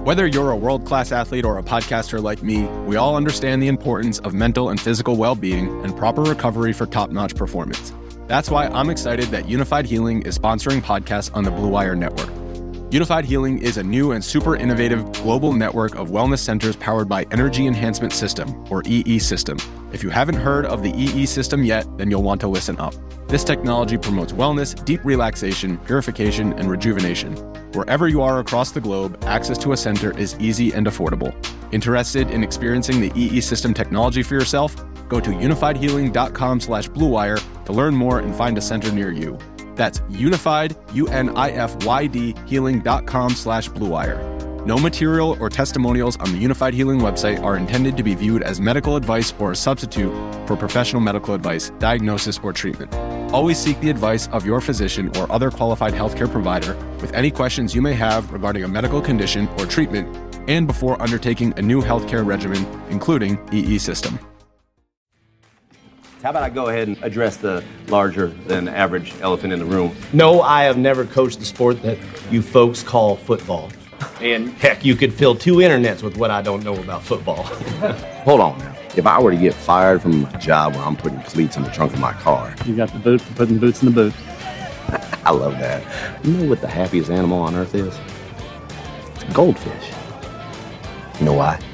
Whether you're a world-class athlete or a podcaster like me, we all understand the importance of mental and physical well-being and proper recovery for top-notch performance. That's why I'm excited that Unified Healing is sponsoring podcasts on the Blue Wire Network. Unified Healing is a new and super innovative global network of wellness centers powered by Energy Enhancement System, or EE System. If you haven't heard of the EE System yet, then you'll want to listen up. This technology promotes wellness, deep relaxation, purification, and rejuvenation. Wherever you are across the globe, access to a center is easy and affordable. Interested in experiencing the EE System technology for yourself? Go to unifiedhealing.com/bluewire to learn more and find a center near you. That's unified, UNIFYD, healing.com/bluewire. No material or testimonials on the Unified Healing website are intended to be viewed as medical advice or a substitute for professional medical advice, diagnosis, or treatment. Always seek the advice of your physician or other qualified healthcare provider with any questions you may have regarding a medical condition or treatment and before undertaking a new healthcare regimen, including EE System. How about I go ahead and address the larger than average elephant in the room? No, I have never coached the sport that you folks call football. And heck, you could fill 2 internets with what I don't know about football. Hold on now. If I were to get fired from a job where I'm putting cleats in the trunk of my car. You got the boot for putting boots in the boot. I love that. You know what the happiest animal on earth is? Goldfish. You know why?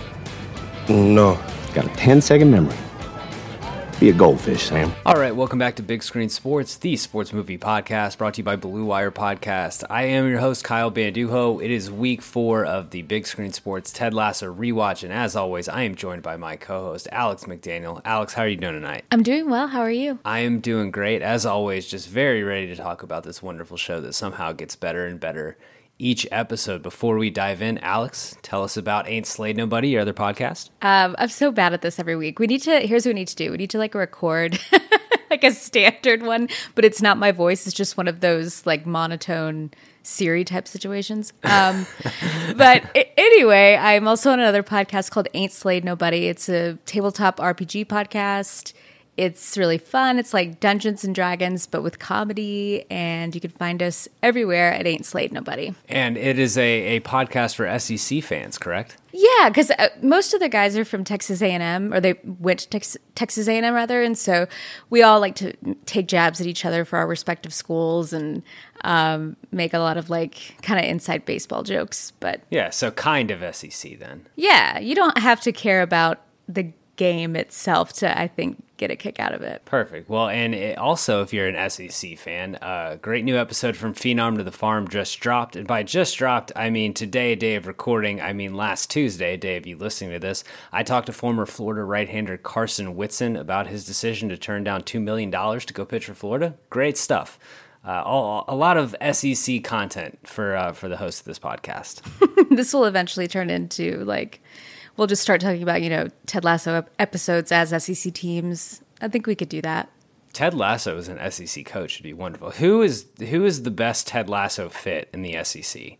No. It's got a 10-second memory. Be a goldfish, Sam. All right, welcome back to Big Screen Sports, the sports movie podcast brought to you by Blue Wire Podcast. I am your host, Kyle Banduho. It is week 4 of the Big Screen Sports Ted Lasso rewatch, and as always, I am joined by my co-host, Alex McDaniel. Alex, how are you doing tonight? I'm doing well. How are you? I am doing great. As always, just very ready to talk about this wonderful show that somehow gets better and better each episode. Before we dive in, Alex, tell us about Ain't Slayed Nobody, your other podcast. I'm so bad at this every week. Here's what we need to do. We need to record like a standard one, but it's not my voice. It's just one of those monotone Siri type situations. Anyway, I'm also on another podcast called Ain't Slayed Nobody. It's a tabletop RPG podcast. It's really fun. It's like Dungeons and Dragons, but with comedy, and you can find us everywhere at Ain't Slayed Nobody. And it is a podcast for SEC fans, correct? Yeah, because most of the guys are from Texas A&M, or they went to Texas A&M rather, and so we all like to take jabs at each other for our respective schools and make a lot of kind of inside baseball jokes. But yeah, so kind of SEC then. Yeah, you don't have to care about the game itself to, I think, get a kick out of it. Perfect. Well, and also, if you're an SEC fan, great new episode from Phenom to the Farm just dropped. And by just dropped, I mean today, day of recording, I mean last Tuesday, day of you listening to this. I talked to former Florida right-hander Carson Whitson about his decision to turn down $2 million to go pitch for Florida. Great stuff. A lot of SEC content for the host of this podcast. This will eventually turn into we'll just start talking about, Ted Lasso episodes as SEC teams. I think we could do that. Ted Lasso as an SEC coach would be wonderful. Who is the best Ted Lasso fit in the SEC?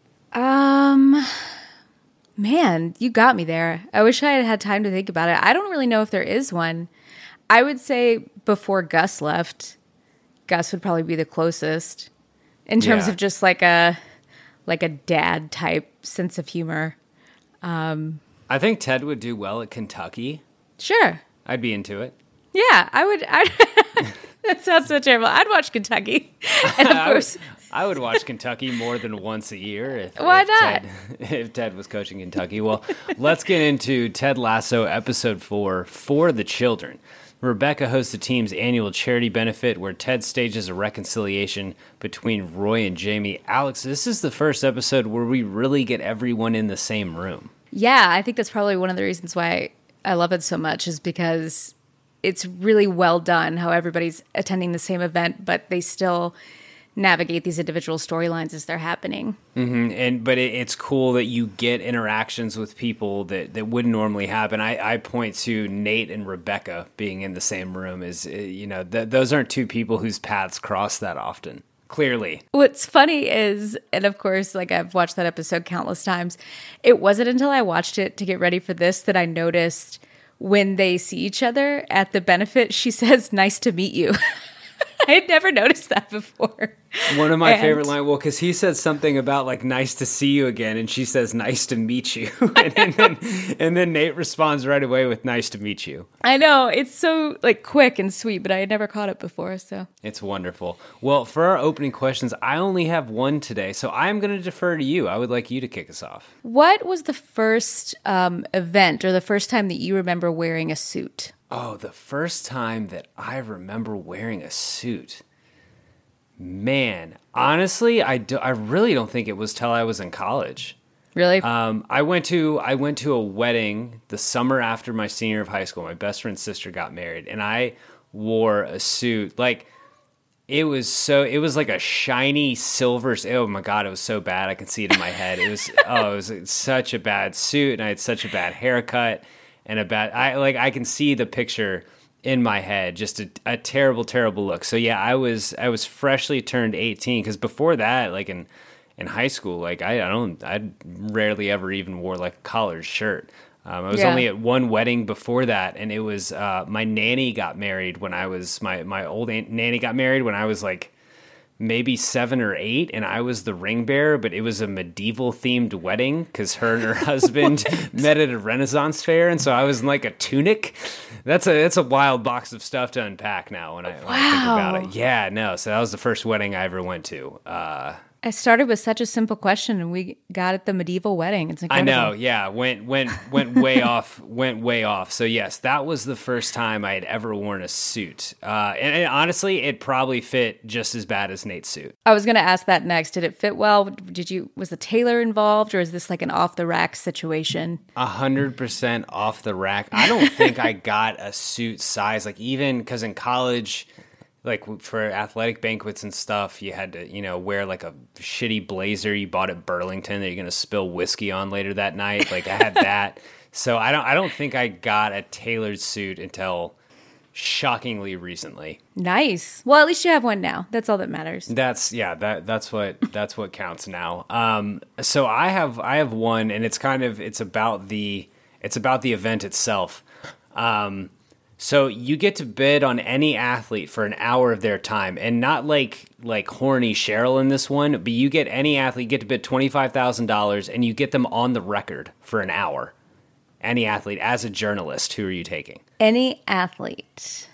Man, you got me there. I wish I had had time to think about it. I don't really know if there is one. I would say before Gus left, Gus would probably be the closest in terms of just a dad type sense of humor. I think Ted would do well at Kentucky. Sure. I'd be into it. Yeah, I would. That sounds so terrible. I'd watch Kentucky. And of course, I would watch Kentucky more than once a year. Why not? If Ted was coaching Kentucky. Well, let's get into Ted Lasso episode 4, For the Children. Rebecca hosts the team's annual charity benefit where Ted stages a reconciliation between Roy and Jamie. Alex, this is the first episode where we really get everyone in the same room. Yeah, I think that's probably one of the reasons why I love it so much is because it's really well done how everybody's attending the same event, but they still navigate these individual storylines as they're happening. Mm-hmm. But it's cool that you get interactions with people that wouldn't normally happen. I point to Nate and Rebecca being in the same room as, those aren't two people whose paths cross that often. Clearly. What's funny is, and of course, I've watched that episode countless times, it wasn't until I watched it to get ready for this that I noticed when they see each other at the benefit, she says, "Nice to meet you." I had never noticed that before. One of my favorite lines, well, because he says something about like nice to see you again, and she says nice to meet you, and then Nate responds right away with nice to meet you. I know, it's so like quick and sweet, but I had never caught it before, so it's wonderful. Well, for our opening questions, I only have one today, so I'm going to defer to you. I would like you to kick us off. What was the first event or the first time that you remember wearing a suit? Oh, the first time that I remember wearing a suit. Man, honestly, I really don't think it was till I was in college. Really? I went to a wedding the summer after my senior year of high school. My best friend's sister got married, and I wore a suit. Like it was like a shiny silver. Oh my God, it was so bad. I can see it in my head. It was such a bad suit, and I had such a bad haircut. And I can see the picture in my head, just a terrible, terrible look. So yeah, I was freshly turned 18, because before that, like in high school, like I rarely ever even wore like a collared shirt. I was only at one wedding before that, and it was my nanny got married when I was my old nanny got married when I was like maybe 7 or 8, and I was the ring bearer, but it was a medieval themed wedding because her and her husband met at a Renaissance fair, and so I was in like a tunic. That's a wild box of stuff to unpack now when I think about it. Yeah, no. So that was the first wedding I ever went to. I started with such a simple question, and we got at the medieval wedding. It's incredible. I know, yeah. Went way off. Went way off. So yes, that was the first time I had ever worn a suit. And honestly, it probably fit just as bad as Nate's suit. I was going to ask that next. Did it fit well? Was the tailor involved, or is this like an off the rack situation? 100% off the rack. I don't think I got a suit size. Like even because in college, like for athletic banquets and stuff, you had to, wear like a shitty blazer you bought at Burlington that you're going to spill whiskey on later that night. Like I had that. So I don't think I got a tailored suit until shockingly recently. Nice. Well, at least you have one now. That's all that matters. That's what counts now. So I have one, and it's about the event itself. So you get to bid on any athlete for an hour of their time, and not like horny Cheryl in this one, but you get any athlete, you get to bid $25,000, and you get them on the record for an hour. Any athlete. As a journalist, who are you taking? Any athlete.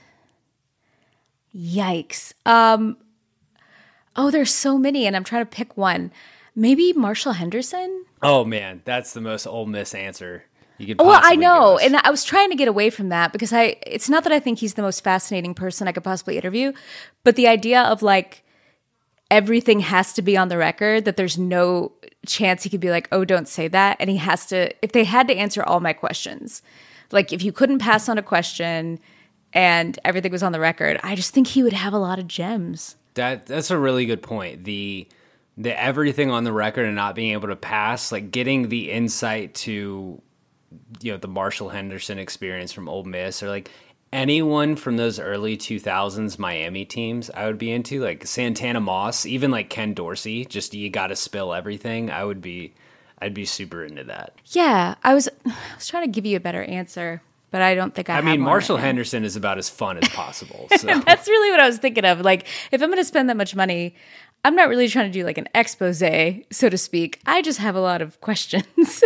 Yikes. There's so many, and I'm trying to pick one. Maybe Marshall Henderson? Oh, man, that's the most Ole Miss answer. Well, I know, and I was trying to get away from that because it's not that I think he's the most fascinating person I could possibly interview, but the idea of like everything has to be on the record, that there's no chance he could be like, oh, don't say that, and he has to, if they had to answer all my questions, like if you couldn't pass on a question and everything was on the record, I just think he would have a lot of gems. That's a really good point. The everything on the record and not being able to pass, like getting the insight to the Marshall Henderson experience from Ole Miss, or like anyone from those early 2000s Miami teams I would be into, like Santana Moss, even like Ken Dorsey, just you got to spill everything. I'd be super into that. Yeah, I was trying to give you a better answer, but I don't think I mean, Marshall right Henderson is about as fun as possible. So. That's really what I was thinking of. Like, if I'm going to spend that much money, I'm not really trying to do like an expose, so to speak. I just have a lot of questions.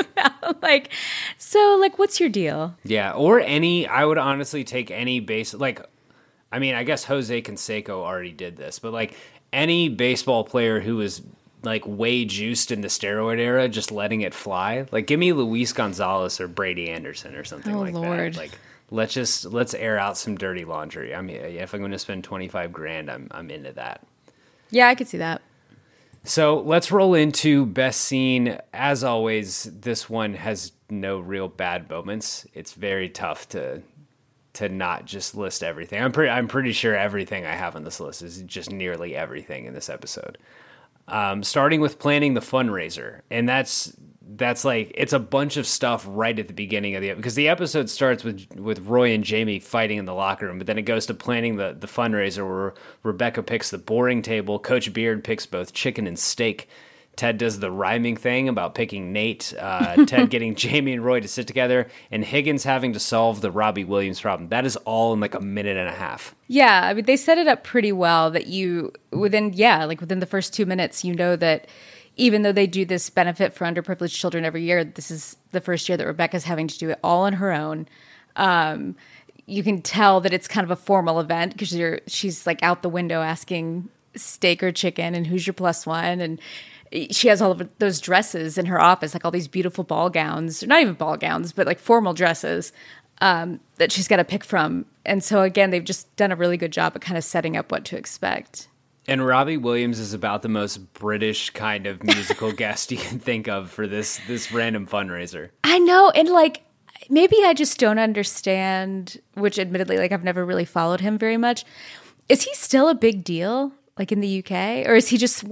What's your deal? Yeah, or I would honestly take any base, I guess Jose Canseco already did this, but like any baseball player who was like way juiced in the steroid era, just letting it fly. Like give me Luis Gonzalez or Brady Anderson or something that. Like let's air out some dirty laundry. I mean, if I'm going to spend $25,000, I'm into that. Yeah, I could see that. So let's roll into best scene. As always, this one has no real bad moments. It's very tough to not just list everything. I'm pretty sure everything I have on this list is just nearly everything in this episode. Starting with planning the fundraiser, and that's like it's a bunch of stuff right at the beginning of because the episode starts with Roy and Jamie fighting in the locker room, but then it goes to planning the fundraiser where Rebecca picks the boring table, Coach Beard picks both chicken and steak Ted does the rhyming thing about picking Nate, Ted getting Jamie and Roy to sit together, and Higgins having to solve the Robbie Williams problem. That is all in like a minute and a half. Yeah, I mean, they set it up pretty well that within the first 2 minutes, you know that even though they do this benefit for underprivileged children every year, this is the first year that Rebecca's having to do it all on her own. You can tell that it's kind of a formal event because she's like out the window asking steak or chicken and who's your plus one, and she has all of those dresses in her office, like all these beautiful ball gowns, not even ball gowns, but like formal dresses that she's got to pick from. And so again, they've just done a really good job at kind of setting up what to expect. And Robbie Williams is about the most British kind of musical guest you can think of for this random fundraiser. I know. And like, maybe I just don't understand, which admittedly, like I've never really followed him very much. Is he still a big deal, like in the UK? Or is he just,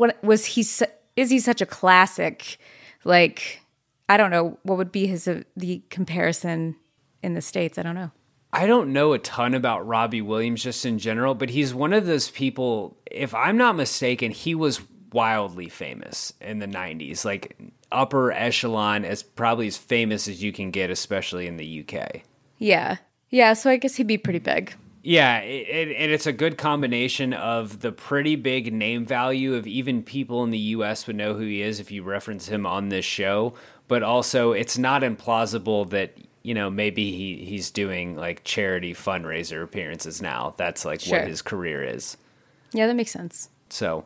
is he such a classic? Like, I don't know. What would be the comparison in the States? I don't know. I don't know a ton about Robbie Williams just in general, but he's one of those people, if I'm not mistaken, he was wildly famous in the 90s, like upper echelon, probably as famous as you can get, especially in the UK. Yeah. Yeah, so I guess he'd be pretty big. Yeah, and it's a good combination of the pretty big name value of even people in the U.S. would know who he is if you reference him on this show, but also it's not implausible that, you know, maybe he's doing like charity fundraiser appearances now. That's like what his career is. Yeah, that makes sense. So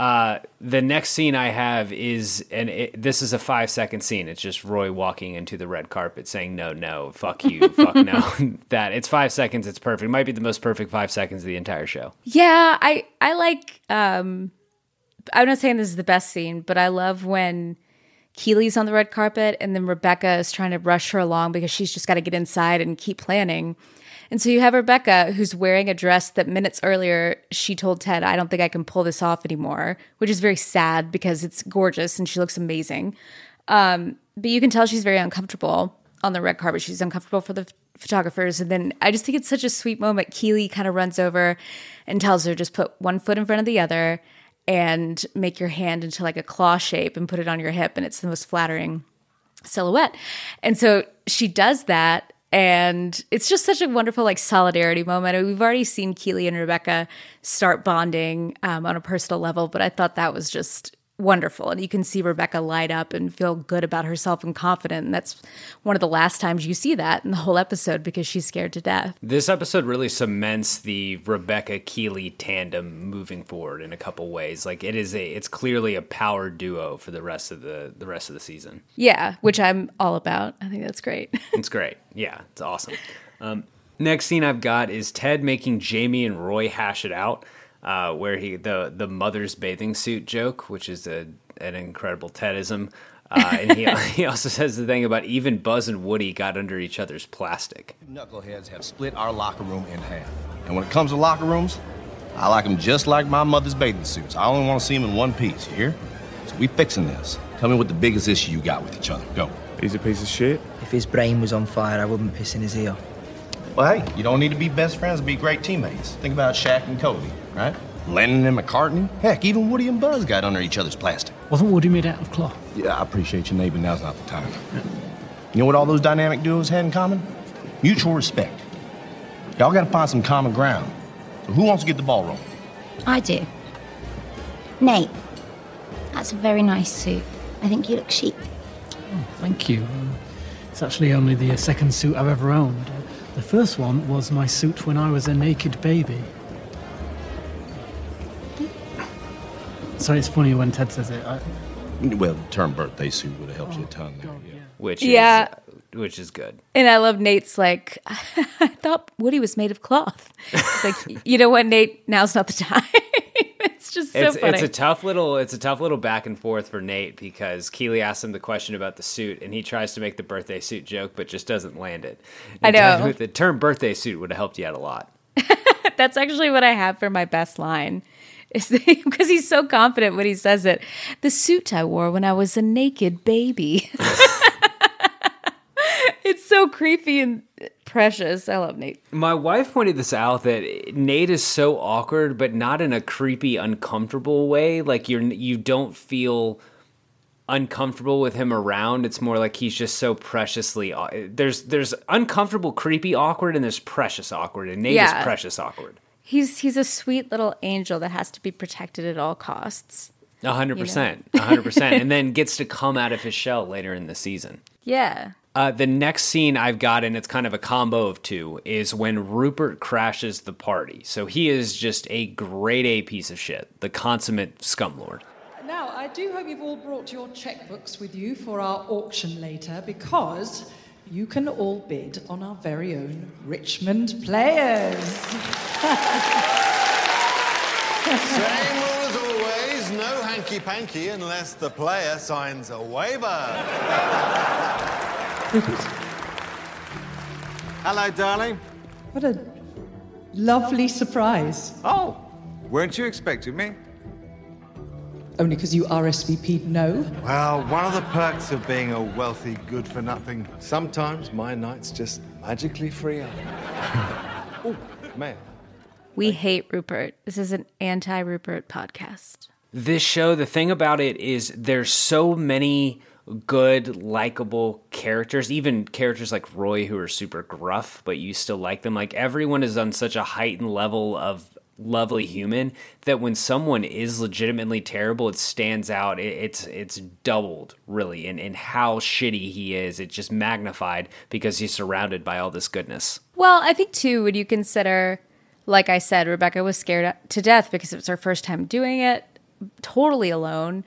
the next scene I have is, this is a 5-second scene. It's just Roy walking into the red carpet saying, no, fuck you, fuck no. It's 5 seconds. It's perfect. It might be the most perfect 5 seconds of the entire show. Yeah, I like, I'm not saying this is the best scene, but I love when Keely's on the red carpet and then Rebecca is trying to rush her along because she's just got to get inside and keep planning. And so you have Rebecca, who's wearing a dress that minutes earlier she told Ted, I don't think I can pull this off anymore, which is very sad because it's gorgeous and she looks amazing. But you can tell she's very uncomfortable on the red carpet. She's uncomfortable for the photographers. And then I just think it's such a sweet moment. Keely kind of runs over and tells her, just put one foot in front of the other and make your hand into like a claw shape and put it on your hip. And it's the most flattering silhouette. And so she does that. And it's just such a wonderful like solidarity moment. We've already seen Keely and Rebecca start bonding on a personal level, but I thought that was just wonderful. And you can see Rebecca light up and feel good about herself and confident. And that's one of the last times you see that in the whole episode because she's scared to death. This episode really cements the Rebecca-Keely tandem moving forward in a couple ways. Like it's clearly a power duo for the rest of the season. Yeah, which I'm all about. I think that's great. It's great. Yeah, it's awesome. Next scene I've got is Ted making Jamie and Roy hash it out. Where the mother's bathing suit joke, which is an incredible Tedism. And he also says the thing about even Buzz and Woody got under each other's plastic. Knuckleheads have split our locker room in half. And when it comes to locker rooms, I like them just like my mother's bathing suits. I only want to see them in one piece, you hear? So we fixing this. Tell me what the biggest issue you got with each other. Go. He's a piece of shit. If his brain was on fire, I wouldn't piss in his ear. Well, hey, you don't need to be best friends to be great teammates. Think about Shaq and Kobe, right? Lennon and McCartney. Heck, even Woody and Buzz got under each other's plastic. Wasn't Woody made out of cloth? Yeah, I appreciate your neighbor. Now's not the time. You know what all those dynamic duos had in common? Mutual respect. Y'all gotta find some common ground. So who wants to get the ball rolling? I do. Nate, that's a very nice suit. I think you look chic. Oh, thank you. It's actually only the second suit I've ever owned. The first one was my suit when I was a naked baby. So it's funny when Ted says it. Well, the term birthday suit would have helped you a ton there. Yeah. Which is good. And I love Nate's like, I thought Woody was made of cloth. It's like, you know what, Nate? Now's not the time. It's just so funny. It's a tough little back and forth for Nate because Keely asks him the question about the suit and he tries to make the birthday suit joke but just doesn't land it. And I know. The term birthday suit would have helped you out a lot. That's actually what I have for my best line. Because he's so confident when he says it. The suit I wore when I was a naked baby. It's so creepy and precious. I love Nate. My wife pointed this out that Nate is so awkward, but not in a creepy, uncomfortable way. Like you don't feel uncomfortable with him around. It's more like he's just so preciously there's uncomfortable, creepy, awkward, and there's precious awkward, and Nate is precious awkward. He's a sweet little angel that has to be protected at all costs. 100%, 100%, and then gets to come out of his shell later in the season. Yeah. The next scene I've got, and it's kind of a combo of two, is when Rupert crashes the party. So he is just a grade A piece of shit, the consummate scumlord. Now, I do hope you've all brought your checkbooks with you for our auction later, because you can all bid on our very own Richmond Players. Same rule as always, no hanky-panky unless the player signs a waiver. Hello, darling. What a lovely surprise. Oh, weren't you expecting me? Only because you RSVP'd no? Well, one of the perks of being a wealthy good-for-nothing, sometimes my nights just magically free up. Oh, man. We hate Rupert. This is an anti-Rupert podcast. This show, the thing about it is there's so many good, likable characters, even characters like Roy who are super gruff, but you still like them. Like, everyone is on such a heightened level of lovely human that when someone is legitimately terrible, it stands out. It's doubled, really, in how shitty he is. It's just magnified because he's surrounded by all this goodness. Well, I think, too, when you consider, like I said, Rebecca was scared to death because it was her first time doing it, totally alone.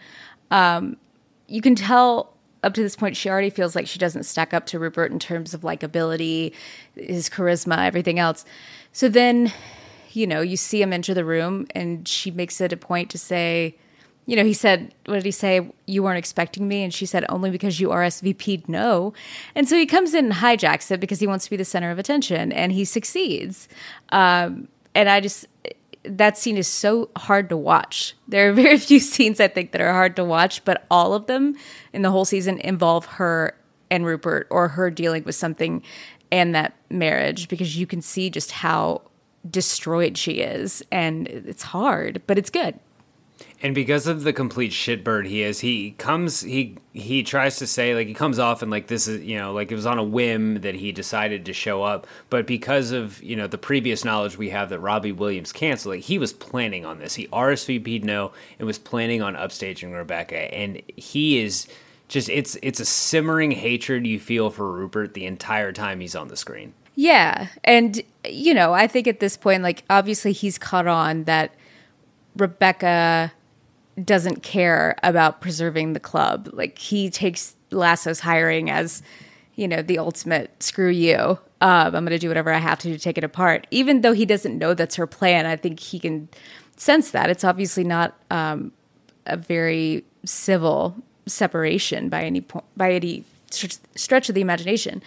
You can tell up to this point she already feels like she doesn't stack up to Rupert in terms of likability, his charisma, everything else. So then, you see him enter the room and she makes it a point to say, he said, what did he say? You weren't expecting me? And she said, only because you RSVP'd no. And so he comes in and hijacks it because he wants to be the center of attention, and he succeeds. And that scene is so hard to watch. There are very few scenes, I think, that are hard to watch, but all of them in the whole season involve her and Rupert, or her dealing with something and that marriage, because you can see just how destroyed she is, and it's hard, but it's good. And because of the complete shitbird he is, he tries to say, he comes off and this is, it was on a whim that he decided to show up. But because of, the previous knowledge we have that Robbie Williams canceled, he was planning on this. He RSVP'd no and was planning on upstaging Rebecca. And he is just, it's a simmering hatred you feel for Rupert the entire time he's on the screen. Yeah. And, I think at this point, obviously he's caught on that Rebecca doesn't care about preserving the club. He takes Lasso's hiring as, the ultimate screw you. I'm going to do whatever I have to take it apart. Even though he doesn't know that's her plan, I think he can sense that. It's obviously not a very civil separation by any stretch of the imagination.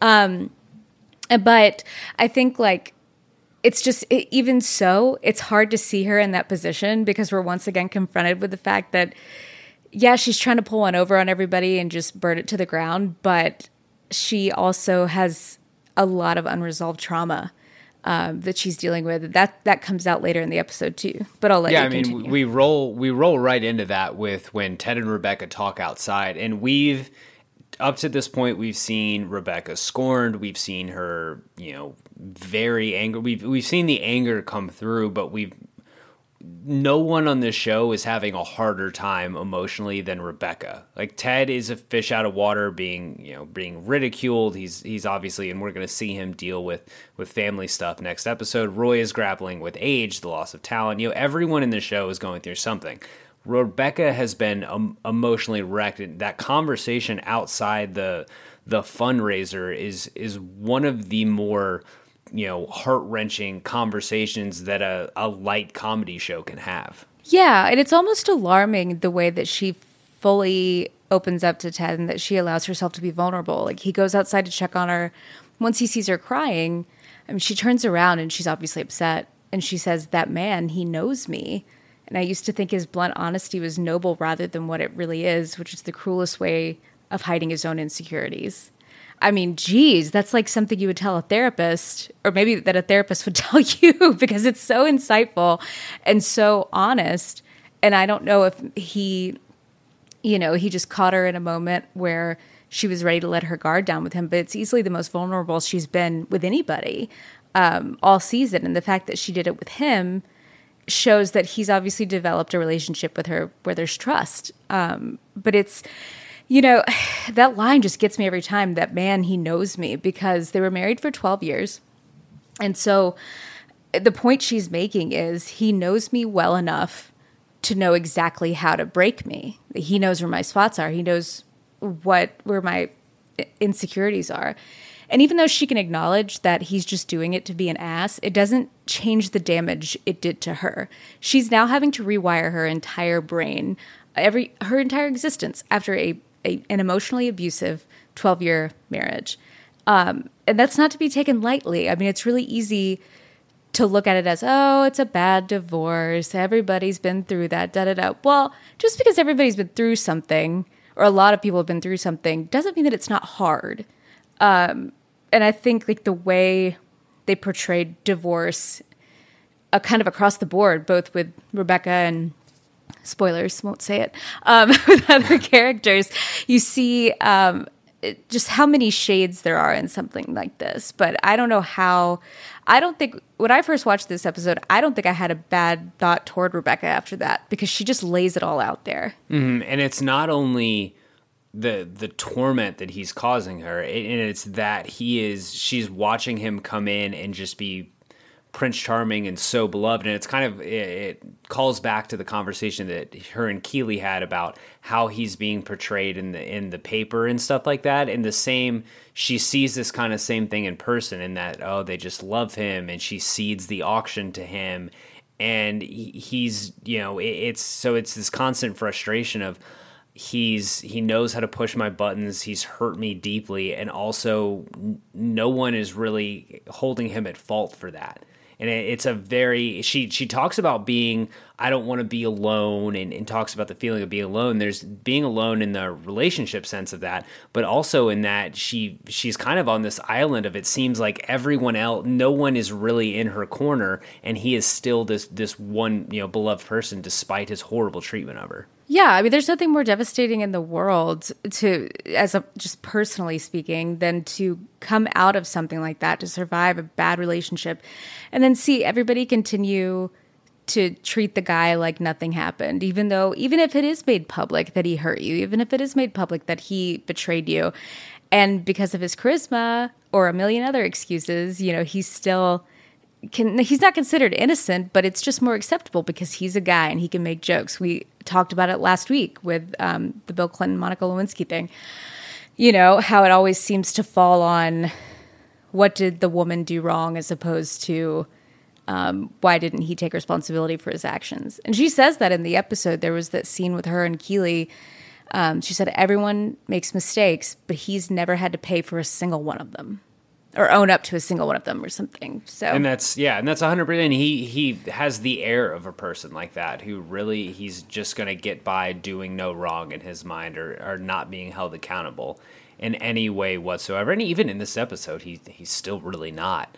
But I think it's just, even so, it's hard to see her in that position because we're once again confronted with the fact that, yeah, she's trying to pull one over on everybody and just burn it to the ground, but she also has a lot of unresolved trauma that she's dealing with. That comes out later in the episode too. But I'll let you continue. We roll right into that with when Ted and Rebecca talk outside, and up to this point, we've seen Rebecca scorned. We've seen her, very angry. We've seen the anger come through, but no one on this show is having a harder time emotionally than Rebecca. Ted is a fish out of water, being ridiculed. He's obviously, and we're going to see him deal with family stuff next episode. Roy is grappling with age, the loss of talent. Everyone in the show is going through something. Rebecca has been emotionally wrecked. That conversation outside the fundraiser is one of the more heart-wrenching conversations that a light comedy show can have. Yeah, and it's almost alarming the way that she fully opens up to Ted and that she allows herself to be vulnerable. He goes outside to check on her. Once he sees her crying, she turns around and she's obviously upset, and she says, "That man, he knows me. And I used to think his blunt honesty was noble rather than what it really is, which is the cruelest way of hiding his own insecurities." Geez, that's something you would tell a therapist, or maybe that a therapist would tell you, because it's so insightful and so honest. And I don't know if he you know, he just caught her in a moment where she was ready to let her guard down with him. But it's easily the most vulnerable she's been with anybody all season. And the fact that she did it with him shows that he's obviously developed a relationship with her where there's trust. But it's, you know, that line just gets me every time, that man, he knows me, because they were married for 12 years. And so the point she's making is he knows me well enough to know exactly how to break me. He knows where my spots are. He knows where my insecurities are. And even though she can acknowledge that he's just doing it to be an ass, it doesn't change the damage it did to her. She's now having to rewire her entire brain, her entire existence after an emotionally abusive 12-year marriage. And that's not to be taken lightly. I mean, it's really easy to look at it as, oh, it's a bad divorce. Everybody's been through that, da-da-da. Well, just because everybody's been through something, or a lot of people have been through something, doesn't mean that it's not hard. And I think like the way they portrayed divorce kind of across the board, both with Rebecca and, spoilers, won't say it, with other characters, you see just how many shades there are in something like this. But I don't think, when I first watched this episode, I don't think I had a bad thought toward Rebecca after that, because she just lays it all out there. Mm-hmm. And it's not only the torment that he's causing her, and it's that she's watching him come in and just be Prince Charming and so beloved. And it's kind of, it calls back to the conversation that her and Keeley had about how he's being portrayed in the paper and stuff like that. And the same, she sees this kind of same thing in person, in that, oh, they just love him, and she cedes the auction to him. And he's, you know, it's this constant frustration of, he knows how to push my buttons. He's hurt me deeply. And also no one is really holding him at fault for that. And it's a very, she talks about being, I don't want to be alone, and talks about the feeling of being alone. There's being alone in the relationship sense of that, but also in that she's kind of on this island of, it seems like everyone else, no one is really in her corner, and he is still this one, you know, beloved person despite his horrible treatment of her. Yeah, I mean, there's nothing more devastating in the world just personally speaking, than to come out of something like that, to survive a bad relationship, and then see everybody continue to treat the guy like nothing happened, even if it is made public that he hurt you, even if it is made public that he betrayed you, and because of his charisma or a million other excuses, you know, he's not considered innocent, but it's just more acceptable because he's a guy and he can make jokes. We talked about it last week with the Bill Clinton, Monica Lewinsky thing. You know, how it always seems to fall on what did the woman do wrong, as opposed to why didn't he take responsibility for his actions. And she says that in the episode. There was that scene with her and Keeley. She said everyone makes mistakes, but he's never had to pay for a single one of them, or own up to a single one of them or something. So, and that's 100%. He has the air of a person like that, who really, he's just going to get by doing no wrong in his mind, or not being held accountable in any way whatsoever. And even in this episode, he's still really not.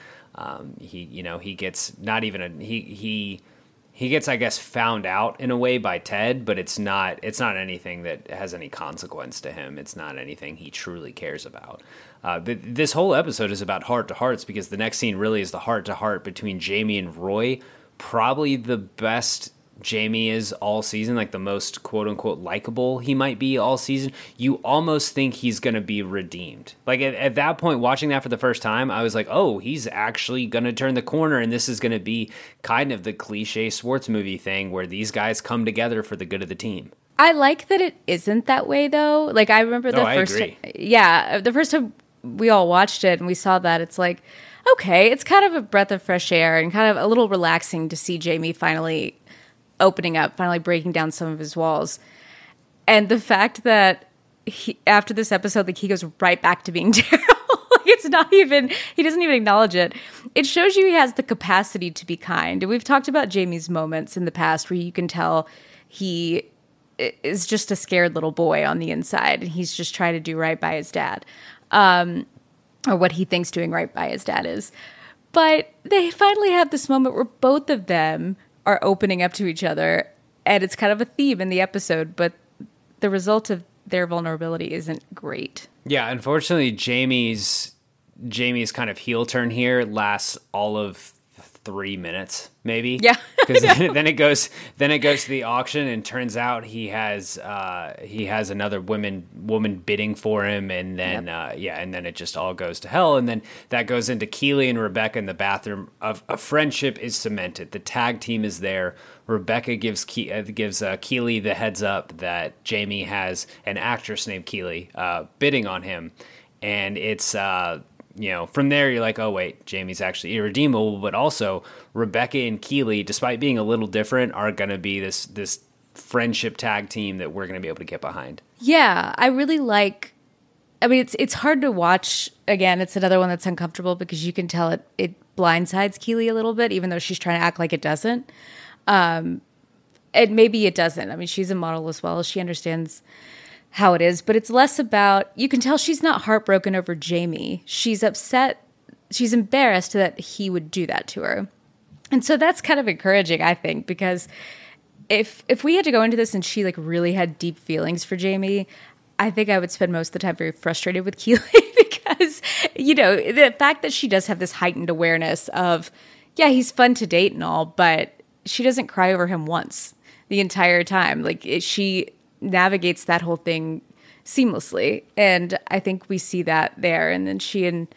He gets not even he gets, I guess, found out in a way by Ted, but it's not anything that has any consequence to him. It's not anything he truly cares about. This whole episode is about heart-to-hearts, because the next scene really is the heart-to-heart between Jamie and Roy. Probably the best Jamie is all season, like the most quote-unquote likable he might be all season. You almost think he's going to be redeemed. Like at that point, watching that for the first time, I was like, oh, he's actually going to turn the corner, and this is going to be kind of the cliche sports movie thing where these guys come together for the good of the team. I like that it isn't that way, though. Like, I remember the first time we all watched it and we saw that, it's like, okay, it's kind of a breath of fresh air and kind of a little relaxing to see Jamie finally opening up, finally breaking down some of his walls. And the fact that after this episode, like, he goes right back to being terrible. It's not even, he doesn't even acknowledge it. It shows you he has the capacity to be kind. And we've talked about Jamie's moments in the past where you can tell he is just a scared little boy on the inside, and he's just trying to do right by his dad. Or what he thinks doing right by his dad is. But they finally have this moment where both of them are opening up to each other, and it's kind of a theme in the episode, but the result of their vulnerability isn't great. Yeah, unfortunately, Jamie's kind of heel turn here lasts all of 3 minutes, maybe. Yeah, because then it goes to the auction, and turns out he has another woman bidding for him, and then and then it just all goes to hell, and then that goes into Keeley and Rebecca in the bathroom. A friendship is cemented. The tag team is there. Rebecca gives Keeley the heads up that Jamie has an actress named Keeley bidding on him, and it's. From there you're like, oh wait, Jamie's actually irredeemable, but also Rebecca and Keeley, despite being a little different, are going to be this friendship tag team that we're going to be able to get behind. Yeah, I really like. I mean, it's hard to watch. Again, it's another one that's uncomfortable because you can tell it blindsides Keeley a little bit, even though she's trying to act like it doesn't. And maybe it doesn't. I mean, she's a model as well. She understands how it is, but it's less about, you can tell she's not heartbroken over Jamie. She's upset. She's embarrassed that he would do that to her. And so that's kind of encouraging, I think, because if we had to go into this and she like really had deep feelings for Jamie, I think I would spend most of the time very frustrated with Keeley because, the fact that she does have this heightened awareness of, yeah, he's fun to date and all, but she doesn't cry over him once the entire time. Like she navigates that whole thing seamlessly, and I think we see that there. And then she and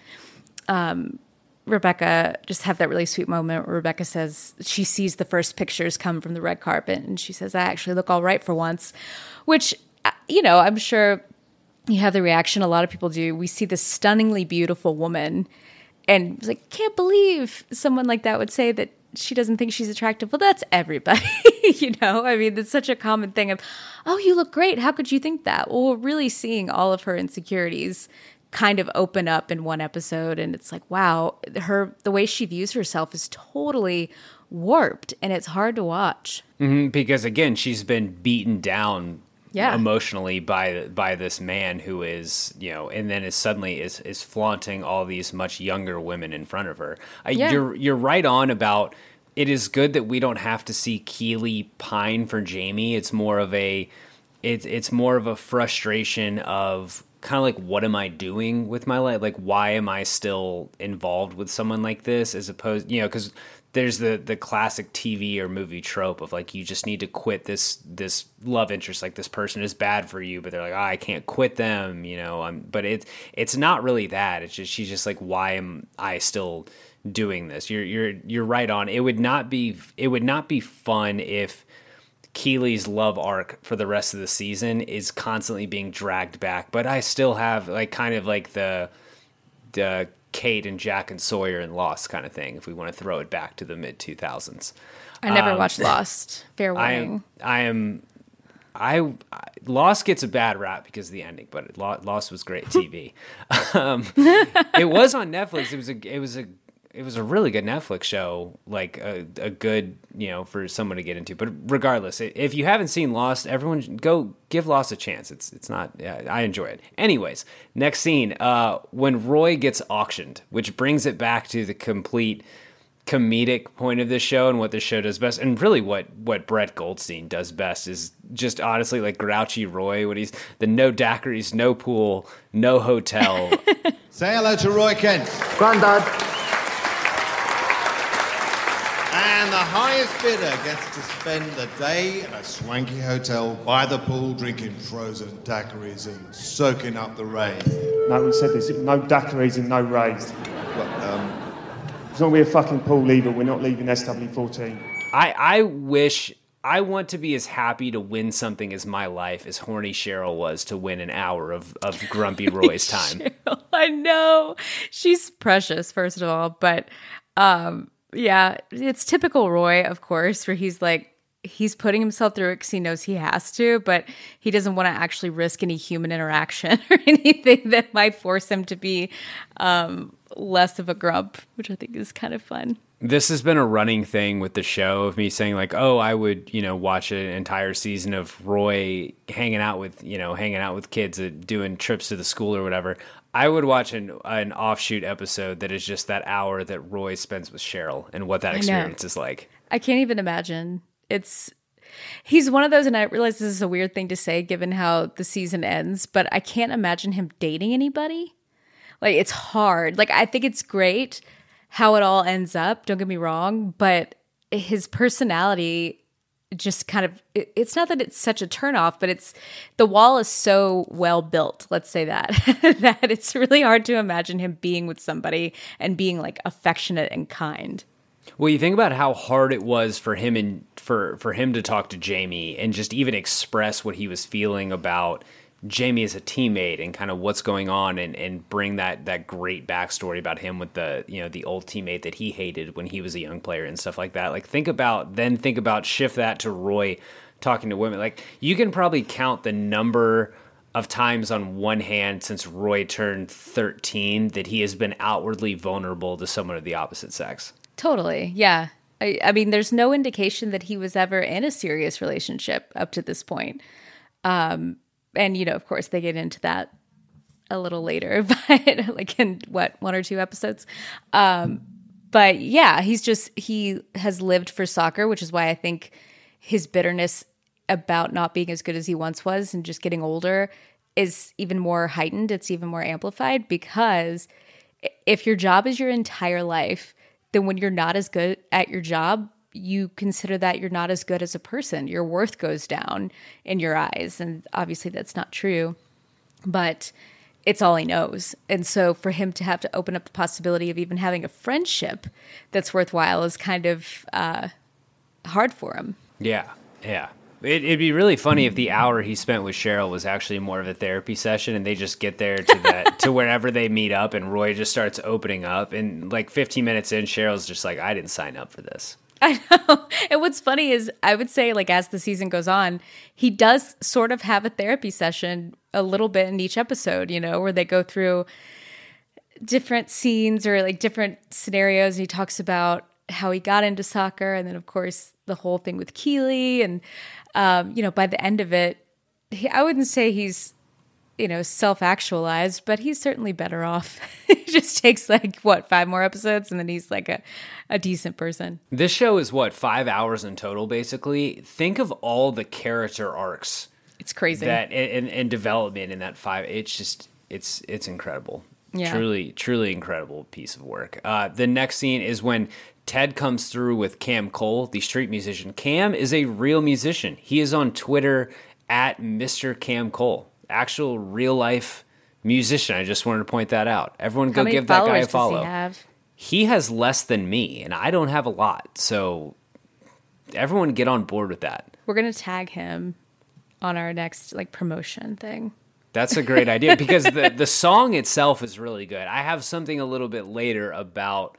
Rebecca just have that really sweet moment where Rebecca says she sees the first pictures come from the red carpet, and she says, I actually look all right for once, which, I'm sure you have the reaction a lot of people do. We see this stunningly beautiful woman, and it's like, can't believe someone like that would say that she doesn't think she's attractive. Well, that's everybody, I mean, it's such a common thing of, oh, you look great. How could you think that? Well, we're really seeing all of her insecurities kind of open up in one episode. And it's like, wow, the way she views herself is totally warped, and it's hard to watch. Mm-hmm, because again, she's been beaten down emotionally by this man who is, and then is flaunting all these much younger women in front of her. You're right on about, it is good that we don't have to see Keeley pine for Jamie. It's more of a frustration of kind of like, what am I doing with my life? Like, why am I still involved with someone like this, as opposed, because there's the classic TV or movie trope of like, you just need to quit this love interest. Like, this person is bad for you, but they're like, I can't quit them, but it's not really that. It's just, she's just like, why am I still doing this? You're right on. It would not be fun if Keeley's love arc for the rest of the season is constantly being dragged back, but I still have like kind of like the Kate and Jack and Sawyer and Lost kind of thing, if we want to throw it back to the mid 2000s. I never watched Lost. Fair warning. Lost gets a bad rap because of the ending, but Lost was great TV. It was on Netflix. It was a really good Netflix show, like a good, for someone to get into. But regardless, if you haven't seen Lost, everyone go give Lost a chance. It's not, I enjoy it. Anyways, next scene, when Roy gets auctioned, which brings it back to the complete comedic point of this show and what this show does best, and really what Brett Goldstein does best is just honestly like grouchy Roy when he's the no daiquiris, no pool, no hotel. Say hello to Roy Kent. Grandad. And the highest bidder gets to spend the day in a swanky hotel by the pool, drinking frozen daiquiris and soaking up the rays. No one said this. No daiquiris and no rays. It's not really a fucking pool either. We're not leaving SW14. I want to be as happy to win something as my life as horny Cheryl was to win an hour of grumpy Roy's time. Cheryl, I know. She's precious, first of all, but yeah, it's typical Roy, of course, where he's putting himself through it because he knows he has to, but he doesn't want to actually risk any human interaction or anything that might force him to be less of a grump, which I think is kind of fun. This has been a running thing with the show of me saying like, oh, I would, watch an entire season of Roy hanging out with kids, doing trips to the school or whatever. I would watch an offshoot episode that is just that hour that Roy spends with Cheryl and what that experience is like. I can't even imagine. It's He's one of those, and I realize this is a weird thing to say given how the season ends, but I can't imagine him dating anybody. Like, it's hard. Like, I think it's great how it all ends up, don't get me wrong, but his personality just kind of, it's not that it's such a turnoff, but it's, the wall is so well built, let's say that, that it's really hard to imagine him being with somebody and being like affectionate and kind. Well, you think about how hard it was for him and for him to talk to Jamie and just even express what he was feeling about Jamie as a teammate and kind of what's going on, and bring that great backstory about him with the old teammate that he hated when he was a young player and stuff like that. Like, think about shift that to Roy talking to women. Like, you can probably count the number of times on one hand since Roy turned 13 that he has been outwardly vulnerable to someone of the opposite sex. Totally. Yeah. I mean, there's no indication that he was ever in a serious relationship up to this point. And, of course, they get into that a little later, but like in one or two episodes. But yeah, he has lived for soccer, which is why I think his bitterness about not being as good as he once was and just getting older is even more heightened. It's even more amplified, because if your job is your entire life, then when you're not as good at your job, you consider that you're not as good as a person. Your worth goes down in your eyes. And obviously that's not true, but it's all he knows. And so for him to have to open up the possibility of even having a friendship that's worthwhile is kind of hard for him. Yeah. It'd be really funny if the hour he spent with Cheryl was actually more of a therapy session, and they just get there to wherever they meet up, and Roy just starts opening up, and like 15 minutes in, Cheryl's just like, I didn't sign up for this. I know. And what's funny is, I would say, like, as the season goes on, he does sort of have a therapy session a little bit in each episode, where they go through different scenes or like different scenarios. And he talks about how he got into soccer, and then of course the whole thing with Keeley. And, by the end of it, I wouldn't say he's, self-actualized, but he's certainly better off. It just takes 5 more episodes, and then he's like a decent person. This show is 5 hours in total, basically. Think of all the character arcs. It's crazy. That and development in that 5. It's just, it's incredible. Yeah. Truly incredible piece of work. The next scene is when Ted comes through with Cam Cole, the street musician. Cam is a real musician. He is on Twitter at Mr. Cam Cole. Actual real life musician. I just wanted to point that out. Everyone go give that guy a follow. Does he have? He has less than me, and I don't have a lot. So everyone get on board with that. We're going to tag him on our next promotion thing. That's a great idea, because the song itself is really good. I have something a little bit later about,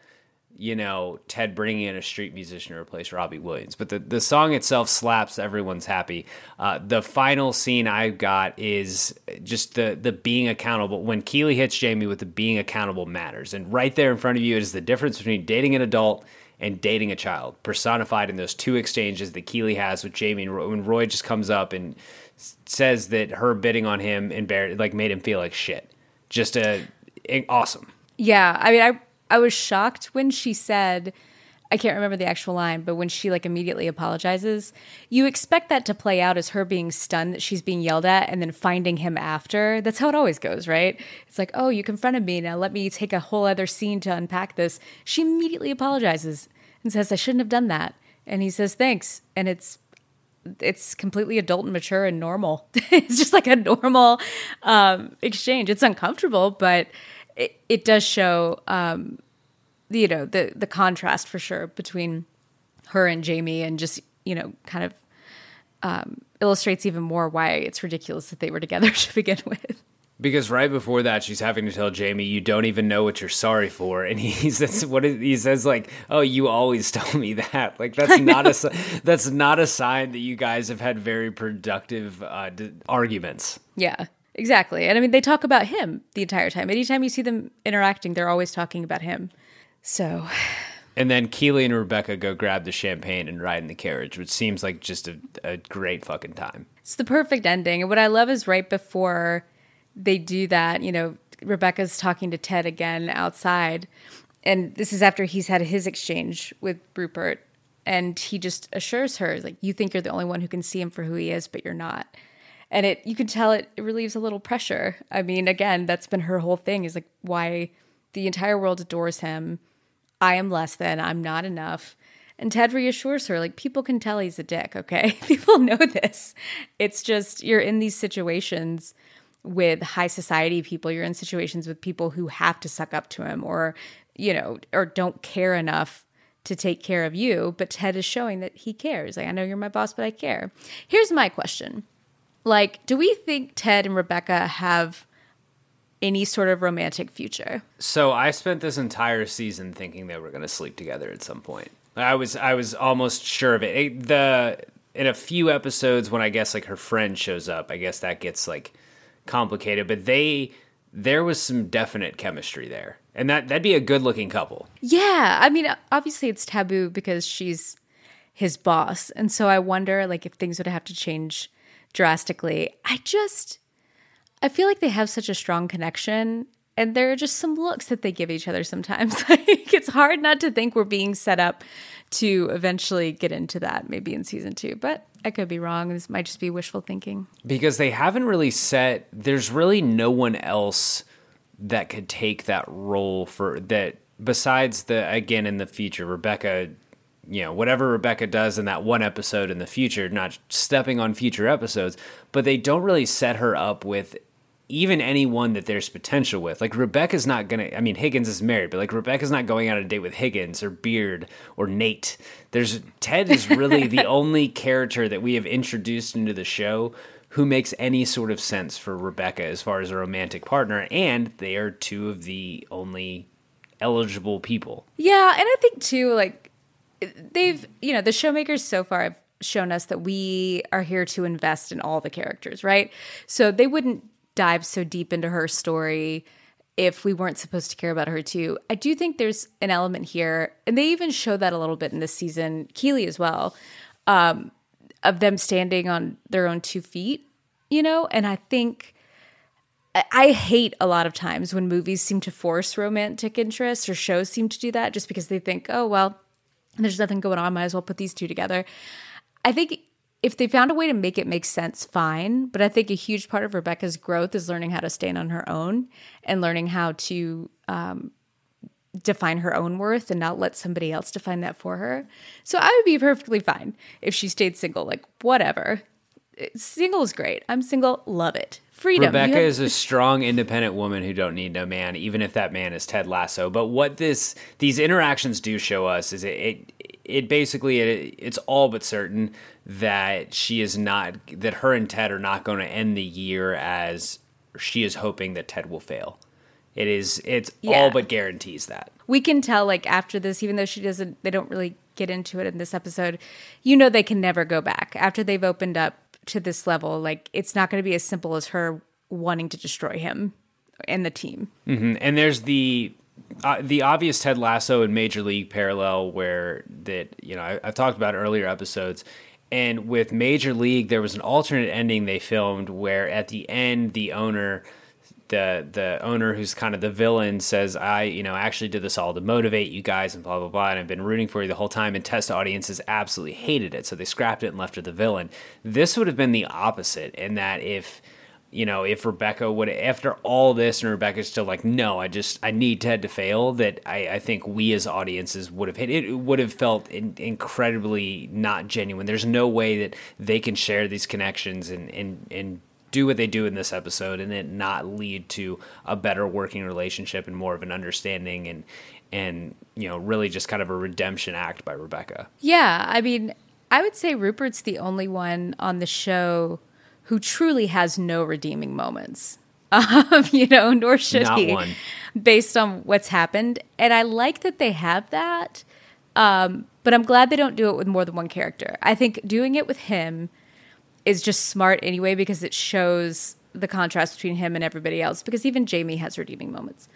Ted bringing in a street musician to replace Robbie Williams. But the song itself slaps. Everyone's happy. The final scene I've got is just the being accountable. When Keeley hits Jamie with the being accountable matters. And right there in front of you is the difference between dating an adult and dating a child, personified in those two exchanges that Keeley has with Jamie and Roy, when Roy just comes up and says that her bidding on him made him feel like shit. Just awesome. Yeah, I mean, I was shocked when she said, I can't remember the actual line, but when she immediately apologizes, you expect that to play out as her being stunned that she's being yelled at and then finding him after. That's how it always goes, right? It's like, oh, you confronted me. Now let me take a whole other scene to unpack this. She immediately apologizes and says, I shouldn't have done that. And he says, thanks. And it's completely adult and mature and normal. It's just like a normal exchange. It's uncomfortable, but it does show, the contrast for sure between her and Jamie, and just, kind of illustrates even more why it's ridiculous that they were together to begin with. Because right before that, she's having to tell Jamie, you don't even know what you're sorry for. And he says like, oh, you always tell me that. That's not a sign that you guys have had very productive arguments. Yeah, exactly. And I mean, they talk about him the entire time. Anytime you see them interacting, they're always talking about him. So. And then Keeley and Rebecca go grab the champagne and ride in the carriage, which seems like just a great fucking time. It's the perfect ending. And what I love is right before they do that, Rebecca's talking to Ted again outside. And this is after he's had his exchange with Rupert. And he just assures her, like, you think you're the only one who can see him for who he is, but you're not. And you can tell it relieves a little pressure. I mean, again, that's been her whole thing, is like why the entire world adores him. I am less than, I'm not enough. And Ted reassures her, like, people can tell he's a dick, okay? People know this. It's just, you're in these situations with high society people. You're in situations with people who have to suck up to him or, you know, or don't care enough to take care of you. But Ted is showing that he cares. Like, I know you're my boss, but I care. Here's my question. Like, do we think Ted and Rebecca have any sort of romantic future? So I spent this entire season thinking they were going to sleep together at some point. I was almost sure of it. In a few episodes when I guess like her friend shows up, I guess that gets like complicated, but there was some definite chemistry there. And that'd be a good looking couple. Yeah. I mean, obviously it's taboo because she's his boss. And so I wonder like if things would have to change drastically. I feel like they have such a strong connection, and there are just some looks that they give each other sometimes. Like, it's hard not to think we're being set up to eventually get into that, maybe in season 2. But I could be wrong. This might just be wishful thinking. Because they haven't really there's really no one else that could take that role for that besides again, in the future, Rebecca, you know, whatever Rebecca does in that one episode in the future, not stepping on future episodes, but they don't really set her up with even anyone that there's potential with. Like, Rebecca's not going to, I mean, Higgins is married, but like Rebecca's not going on a date with Higgins or Beard or Nate. Ted is really the only character that we have introduced into the show who makes any sort of sense for Rebecca as far as a romantic partner. And they are two of the only eligible people. Yeah. And I think too, like, they've, you know, the showmakers so far have shown us that we are here to invest in all the characters, right? So they wouldn't dive so deep into her story if we weren't supposed to care about her too. I do think there's an element here, and they even show that a little bit in this season, Keeley as well, of them standing on their own 2 feet, you know? And I think I hate a lot of times when movies seem to force romantic interests, or shows seem to do that just because they think, oh, well, there's nothing going on, might as well put these two together. I think if they found a way to make it make sense, fine. But I think a huge part of Rebecca's growth is learning how to stand on her own and learning how to define her own worth and not let somebody else define that for her. So I would be perfectly fine if she stayed single, like whatever. Single is great. I'm single, love it. Freedom. Rebecca is a strong, independent woman who don't need no man, even if that man is Ted Lasso. But what these interactions do show us is it basically it's all but certain that that her and Ted are not going to end the year as she is hoping that Ted will fail. It's all but guarantees that. We can tell, like, after this, even though they don't really get into it in this episode, you know, they can never go back. After they've opened up to this level, like, it's not going to be as simple as her wanting to destroy him and the team. Mm-hmm. And there's the obvious Ted Lasso and Major League parallel where that, you know, I've talked about earlier episodes. And with Major League, there was an alternate ending they filmed where at the end, the owner who's kind of the villain says, I, you know, actually did this all to motivate you guys and blah, blah, blah. And I've been rooting for you the whole time. And test audiences absolutely hated it. So they scrapped it and left her the villain. This would have been the opposite in that if Rebecca would, after all this, and Rebecca's still like, no, I need Ted to fail, that I think we as audiences would have hit. It would have felt incredibly not genuine. There's no way that they can share these connections and do what they do in this episode and it not lead to a better working relationship and more of an understanding and you know, really just kind of a redemption act by Rebecca. Yeah, I mean, I would say Rupert's the only one on the show who truly has no redeeming moments, you know, nor should Not he, one. based on what's happened. And I like that they have that, but I'm glad they don't do it with more than one character. I think doing it with him is just smart anyway because it shows the contrast between him and everybody else, because even Jamie has redeeming moments.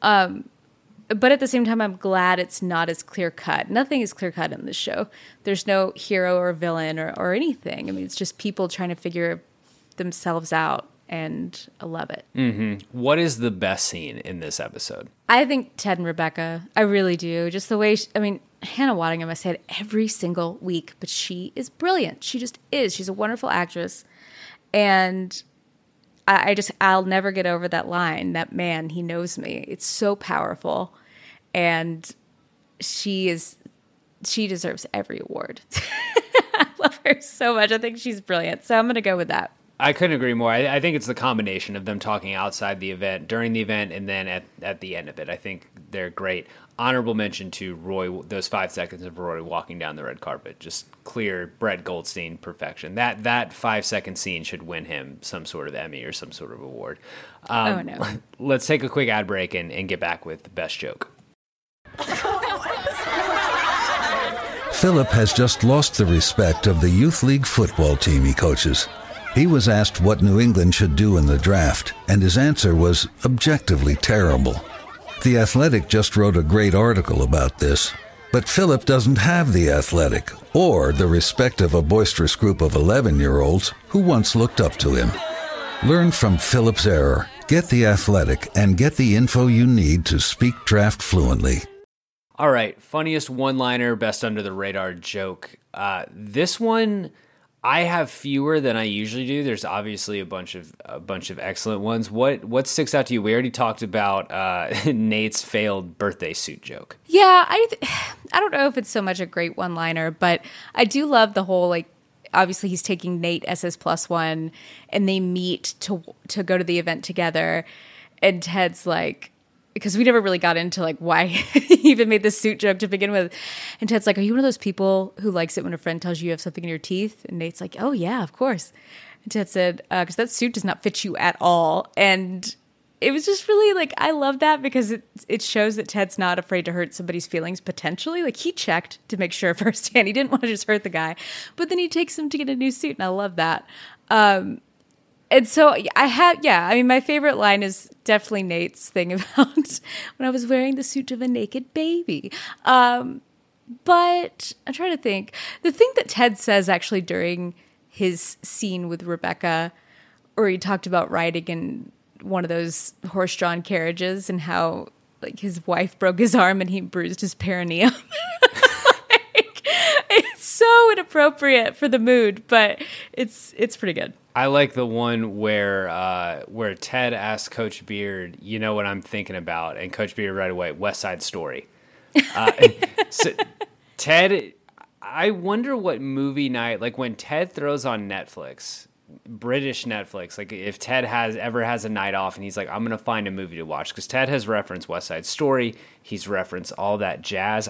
But at the same time, I'm glad it's not as clear-cut. Nothing is clear-cut in this show. There's no hero or villain or anything. I mean, it's just people trying to figure themselves out, and I love it. Mm-hmm. What is the best scene in this episode? I think Ted and Rebecca. I really do. Just the way, Hannah Waddingham, I say it every single week, but she is brilliant. She just is. She's a wonderful actress. And I'll never get over that line, that man, he knows me. It's so powerful. And she deserves every award. I love her so much. I think she's brilliant. So I'm going to go with that. I couldn't agree more. I think it's the combination of them talking outside the event, during the event, and then at the end of it. I think they're great. Honorable mention to Roy, those 5 seconds of Roy walking down the red carpet. Just clear Brett Goldstein perfection. That 5-second scene should win him some sort of Emmy or some sort of award. Oh, no. Let's take a quick ad break and get back with the best joke. Philip has just lost the respect of the youth league football team he coaches. He was asked what New England should do in the draft, and his answer was objectively terrible. The Athletic just wrote a great article about this, but Philip doesn't have The Athletic or the respect of a boisterous group of 11-year-olds who once looked up to him. Learn from Philip's error, get The Athletic, and get the info you need to speak draft fluently. All right, funniest one-liner, best under-the-radar joke. This one, I have fewer than I usually do. There's obviously a bunch of excellent ones. What sticks out to you? We already talked about Nate's failed birthday suit joke. Yeah, I don't know if it's so much a great one-liner, but I do love the whole, like, obviously he's taking Nate as his plus one, and they meet to go to the event together, and Ted's like, because we never really got into like why he even made this suit joke to begin with. And Ted's like, are you one of those people who likes it when a friend tells you have something in your teeth? And Nate's like, oh yeah, of course. And Ted said, because that suit does not fit you at all. And it was just really like, I love that because it shows that Ted's not afraid to hurt somebody's feelings potentially. Like he checked to make sure firsthand. He didn't want to just hurt the guy, but then he takes him to get a new suit. And I love that. And so my favorite line is definitely Nate's thing about when I was wearing the suit of a naked baby. But I'm trying to think. The thing that Ted says actually during his scene with Rebecca, where he talked about riding in one of those horse-drawn carriages and how like his wife broke his arm and he bruised his perineum. It's so inappropriate for the mood, but it's pretty good. I like the one where Ted asks Coach Beard, you know what I'm thinking about, and Coach Beard right away, West Side Story. So Ted, I wonder what movie night, like when Ted throws on Netflix, British Netflix, like if Ted ever has a night off and he's like, I'm going to find a movie to watch, because Ted has referenced West Side Story, he's referenced all that jazz.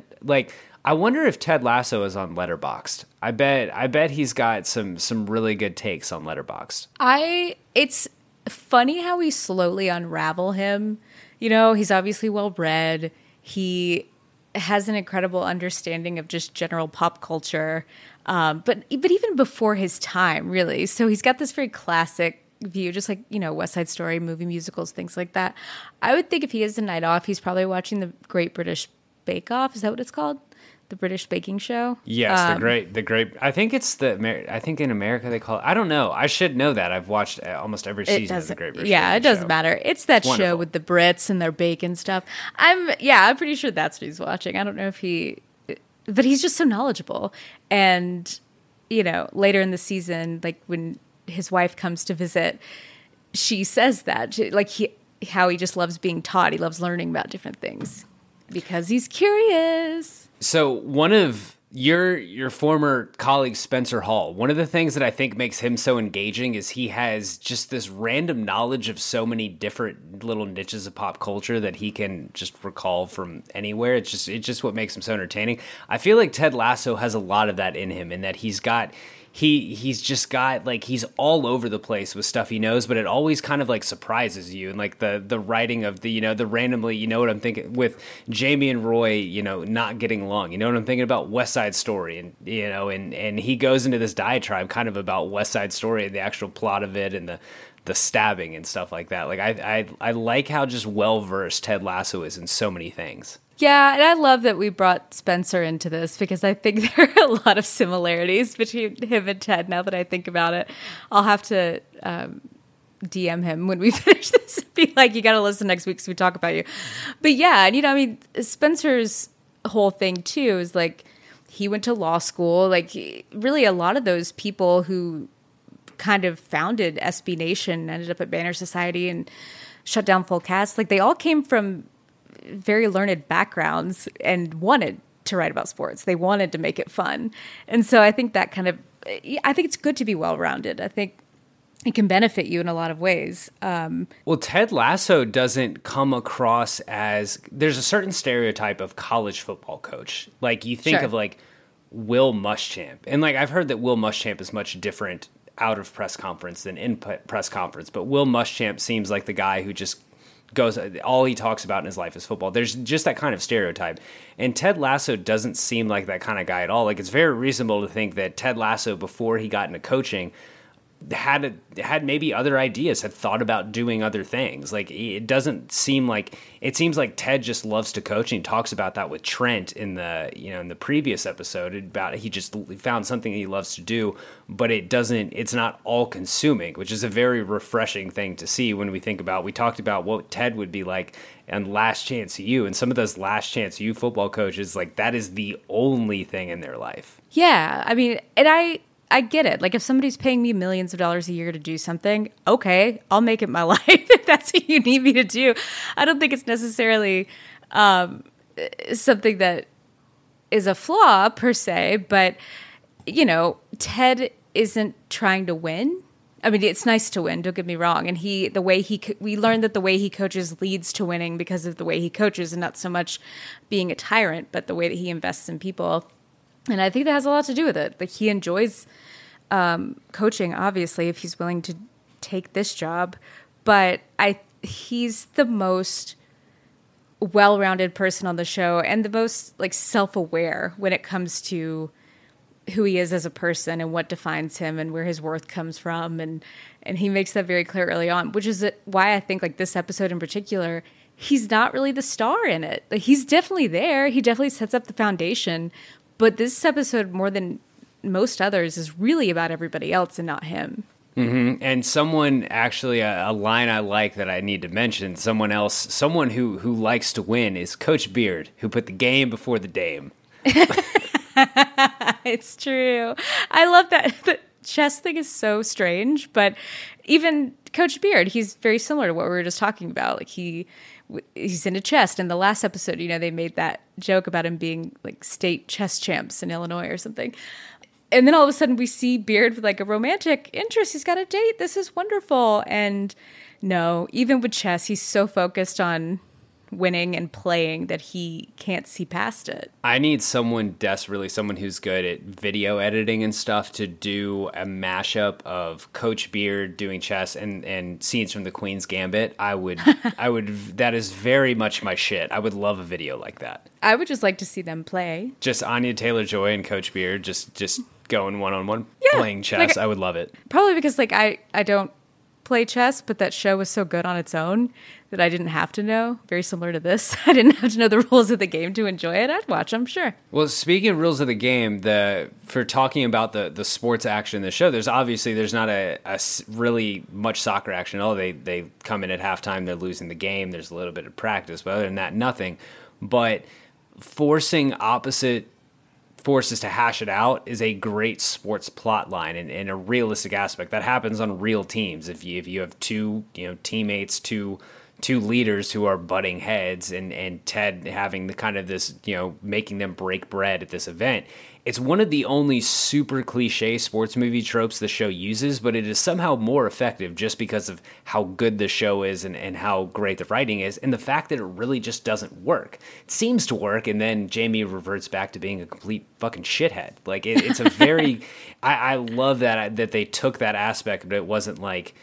I wonder if Ted Lasso is on Letterboxd. I bet he's got some really good takes on Letterboxd. It's funny how we slowly unravel him. You know, he's obviously well-read. He has an incredible understanding of just general pop culture. But even before his time, really. So he's got this very classic view, just like, you know, West Side Story, movie musicals, things like that. I would think if he has a night off, he's probably watching the Great British Bake Off. Is that what it's called? The British baking show? Yes, the great. I think I think in America they call it. I don't know. I should know that. I've watched almost every season of the Great British. Yeah, Baking it doesn't Show. matter. It's that show with the Brits and their bacon stuff. I'm pretty sure that's what he's watching. I don't know if but he's just so knowledgeable. And you know, later in the season, like when his wife comes to visit, she says that how he just loves being taught. He loves learning about different things because he's curious. So one of your former colleague, Spencer Hall, one of the things that I think makes him so engaging is he has just this random knowledge of so many different little niches of pop culture that he can just recall from anywhere. It's just what makes him so entertaining. I feel like Ted Lasso has a lot of that in him, in that he's just got like, he's all over the place with stuff he knows, but it always kind of like surprises you. And like the writing of the, you know, the randomly, you know what I'm thinking with Jamie and Roy, you know, not getting along, you know what I'm thinking about, West Side Story. And, you know, and he goes into this diatribe kind of about West Side Story and the actual plot of it and the stabbing and stuff like that. Like I like how just well-versed Ted Lasso is in so many things. Yeah, and I love that we brought Spencer into this because I think there are a lot of similarities between him and Ted now that I think about it. I'll have to DM him when we finish this and be like, you got to listen next week because we talk about you. But yeah, and you know, I mean, Spencer's whole thing too is like he went to law school. Like really a lot of those people who kind of founded SB Nation, ended up at Banner Society and shut down Full Cast, like they all came from very learned backgrounds and wanted to write about sports. They wanted to make it fun. And so I think that I think it's good to be well-rounded. I think it can benefit you in a lot of ways. Well, Ted Lasso doesn't come across as, there's a certain stereotype of college football coach. Like you think of like Will Muschamp. And like I've heard that Will Muschamp is much different out of press conference than in press conference. But Will Muschamp seems like the guy who just goes, all he talks about in his life is football. There's just that kind of stereotype. And Ted Lasso doesn't seem like that kind of guy at all. Like it's very reasonable to think that Ted Lasso, before he got into coaching, had maybe other ideas, had thought about doing other things. Like it doesn't seem like, it seems like Ted just loves to coach, and he talks about that with Trent in the previous episode about he just found something he loves to do, but it's not all consuming, which is a very refreshing thing to see when we talked about what Ted would be like and Last Chance U, and some of those Last Chance U football coaches, like that is the only thing in their life. Yeah. I mean, and I get it. Like if somebody's paying me millions of dollars a year to do something, okay, I'll make it my life if that's what you need me to do. I don't think it's necessarily something that is a flaw per se, but Ted isn't trying to win. I mean, it's nice to win, don't get me wrong. And we learned that the way he coaches leads to winning because of the way he coaches, and not so much being a tyrant, but the way that he invests in people. And I think that has a lot to do with it. Like he enjoys coaching, obviously, if he's willing to take this job. But he's the most well-rounded person on the show, and the most like self-aware when it comes to who he is as a person and what defines him and where his worth comes from. And he makes that very clear early on, which is why I think like this episode in particular, he's not really the star in it. Like he's definitely there. He definitely sets up the foundation. But this episode, more than most others, is really about everybody else and not him. Mm-hmm. And someone, actually, a line I like that I need to mention, someone who likes to win is Coach Beard, who put the game before the dame. It's true. I love that. The chess thing is so strange, but even Coach Beard, he's very similar to what we were just talking about. Like he's into chess. In the last episode, they made that joke about him being like state chess champs in Illinois or something. And then all of a sudden we see Beard with like a romantic interest. He's got a date. This is wonderful. And no, even with chess, he's so focused on winning and playing that he can't see past it. I need someone desperately, someone who's good at video editing and stuff, to do a mashup of Coach Beard doing chess and scenes from the Queen's Gambit. I would, that is very much my shit. I would love a video like that. I would just like to see them play. Just Anya Taylor-Joy and Coach Beard just going one-on-one playing chess. Like, I would love it. Probably because like I don't play chess, but that show was so good on its own that I didn't have to know. Very similar to this. I didn't have to know the rules of the game to enjoy it. I'd watch, I'm sure. Well, speaking of rules of the game, for talking about the sports action in the show, there's not a really much soccer action at all. They come in at halftime, they're losing the game, there's a little bit of practice, but other than that, nothing. But forcing opposite forces to hash it out is a great sports plot line and a realistic aspect that happens on real teams. If you have two teammates, two leaders who are butting heads, and Ted having the kind of this, making them break bread at this event. It's one of the only super cliche sports movie tropes the show uses, but it is somehow more effective just because of how good the show is and how great the writing is, and the fact that it really just doesn't work. It seems to work, and then Jamie reverts back to being a complete fucking shithead. Like it's a very, I love that they took that aspect, but it wasn't like,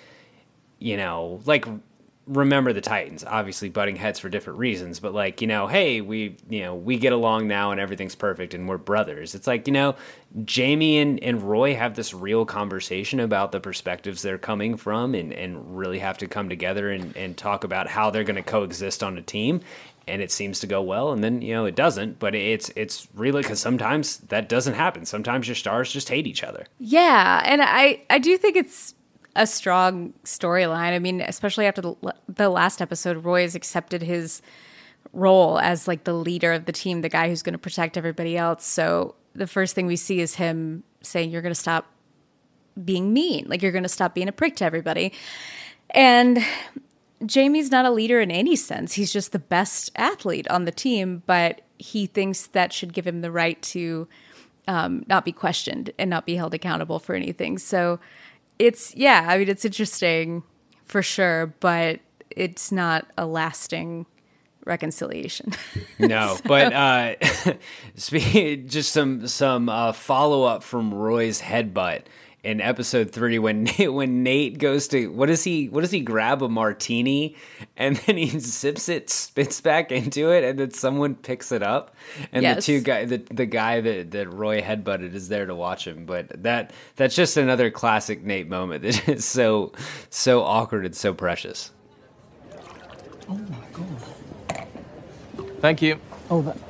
like Remember the Titans, obviously butting heads for different reasons, but like, hey, we get along now and everything's perfect and we're brothers. It's like, Jamie and Roy have this real conversation about the perspectives they're coming from and really have to come together and talk about how they're going to coexist on a team. And it seems to go well, and then, it doesn't, but it's really, because sometimes that doesn't happen. Sometimes your stars just hate each other. Yeah, and I do think it's a strong storyline. I mean, especially after the last episode, Roy has accepted his role as like the leader of the team, the guy who's going to protect everybody else. So the first thing we see is him saying, you're going to stop being mean. Like, you're going to stop being a prick to everybody. And Jamie's not a leader in any sense. He's just the best athlete on the team, but he thinks that should give him the right to not be questioned and not be held accountable for anything. So it's interesting for sure, but it's not a lasting reconciliation. No, so. But just some follow up from Roy's headbutt in episode 3 when Nate goes to what does he grab a martini and then he sips it, spits back into it, and then someone picks it up, and yes. The guy that Roy headbutted is there to watch him. But that's just another classic Nate moment that is so awkward and so precious. Oh my god. Thank you. Oh, that...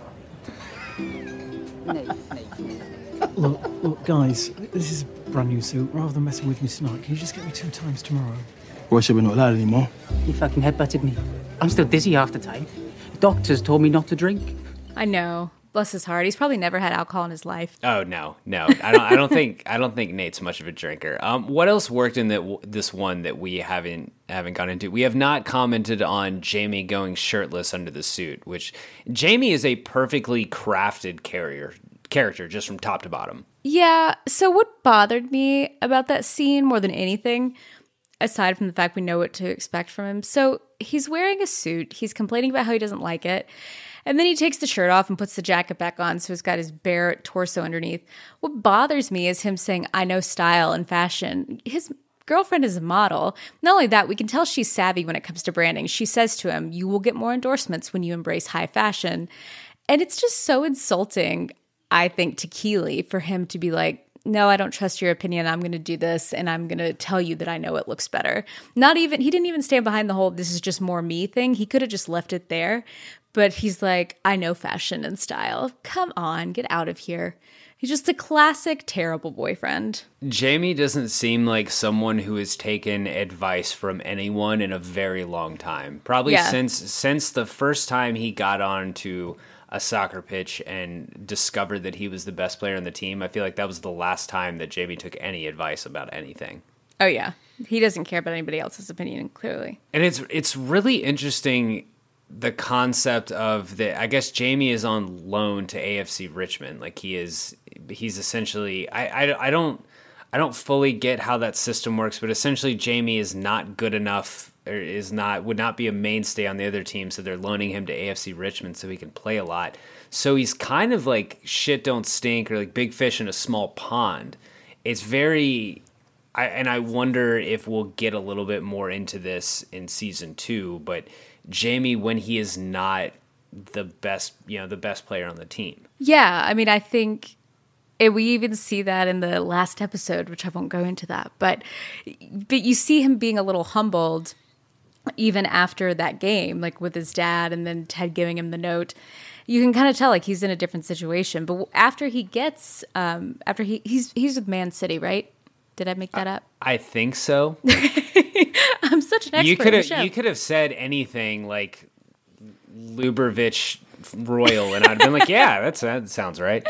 Look, guys, this is a brand new suit. Rather than messing with me tonight, can you just get me 2 times tomorrow? Why should we not allowed anymore? He fucking headbutted me. I'm still dizzy half the time. Doctors told me not to drink. I know. Bless his heart. He's probably never had alcohol in his life. Oh no. I don't think Nate's much of a drinker. What else worked in this one that we haven't gone into? We have not commented on Jamie going shirtless under the suit, which Jamie is a perfectly crafted character just from top to bottom. Yeah. So what bothered me about that scene more than anything, aside from the fact we know what to expect from him, so he's wearing a suit. He's complaining about how he doesn't like it. And then he takes the shirt off and puts the jacket back on, so he's got his bare torso underneath. What bothers me is him saying, I know style and fashion. His girlfriend is a model. Not only that, we can tell she's savvy when it comes to branding. She says to him, you will get more endorsements when you embrace high fashion. And it's just so insulting, I think, to Keeley for him to be like, no, I don't trust your opinion. I'm going to do this, and I'm going to tell you that I know it looks better. He didn't even stand behind the whole, this is just more me thing. He could have just left it there. But he's like, I know fashion and style. Come on, get out of here. He's just a classic terrible boyfriend. Jamie doesn't seem like someone who has taken advice from anyone in a very long time. Probably since the first time he got onto a soccer pitch and discovered that he was the best player on the team. I feel like that was the last time that Jamie took any advice about anything. Oh yeah. He doesn't care about anybody else's opinion, clearly. And it's really interesting, the concept of I guess Jamie is on loan to AFC Richmond. Like he's essentially, I don't fully get how that system works, but essentially Jamie is not good enough, or would not be a mainstay on the other team, so they're loaning him to AFC Richmond so he can play a lot. So he's kind of like shit don't stink, or like big fish in a small pond. It's very, I wonder if we'll get a little bit more into this in season 2, but Jamie, when he is not the best player on the team. Yeah, I mean, I think we even see that in the last episode, which I won't go into that, but you see him being a little humbled even after that game, like with his dad and then Ted giving him the note. You can kind of tell like he's in a different situation. But after he gets, he's with Man City, right? Did I make that up? I think so. I'm such an expert. You could have said anything like Lubavitch Royal, and I'd have been like, yeah, that sounds right.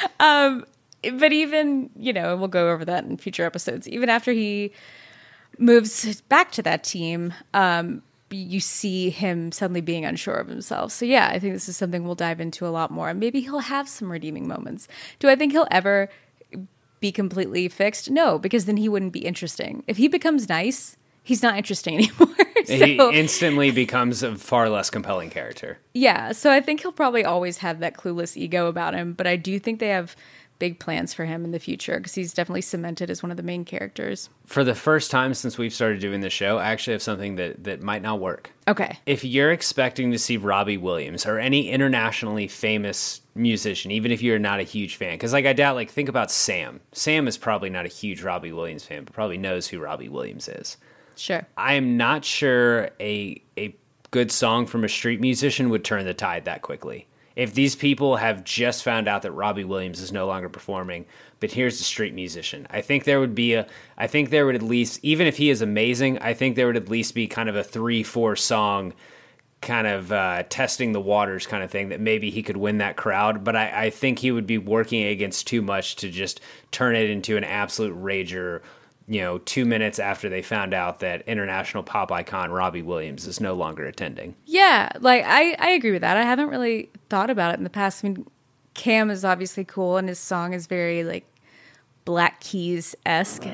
But even, we'll go over that in future episodes. Even after he moves back to that team, you see him suddenly being unsure of himself. So yeah, I think this is something we'll dive into a lot more. Maybe he'll have some redeeming moments. Do I think he'll ever be completely fixed? No, because then he wouldn't be interesting. If he becomes nice, he's not interesting anymore. He instantly becomes a far less compelling character. Yeah, so I think he'll probably always have that clueless ego about him, but I do think they have big plans for him in the future because he's definitely cemented as one of the main characters. For the first time since we've started doing the show, I actually have something that might not work. Okay. If you're expecting to see Robbie Williams or any internationally famous musician, even if you're not a huge fan, because I doubt, think about Sam. Sam is probably not a huge Robbie Williams fan, but probably knows who Robbie Williams is. Sure. I am not sure a good song from a street musician would turn the tide that quickly. If these people have just found out that Robbie Williams is no longer performing, but here's the street musician, I think there would at least, even if he is amazing, I think there would at least be kind of a 3-4 song kind of testing the waters kind of thing, that maybe he could win that crowd. But I think he would be working against too much to just turn it into an absolute rager, 2 minutes after they found out that international pop icon Robbie Williams is no longer attending. Yeah, like I agree with that. I haven't really thought about it in the past. I mean, Cam is obviously cool, and his song is very like Black Keys-esque.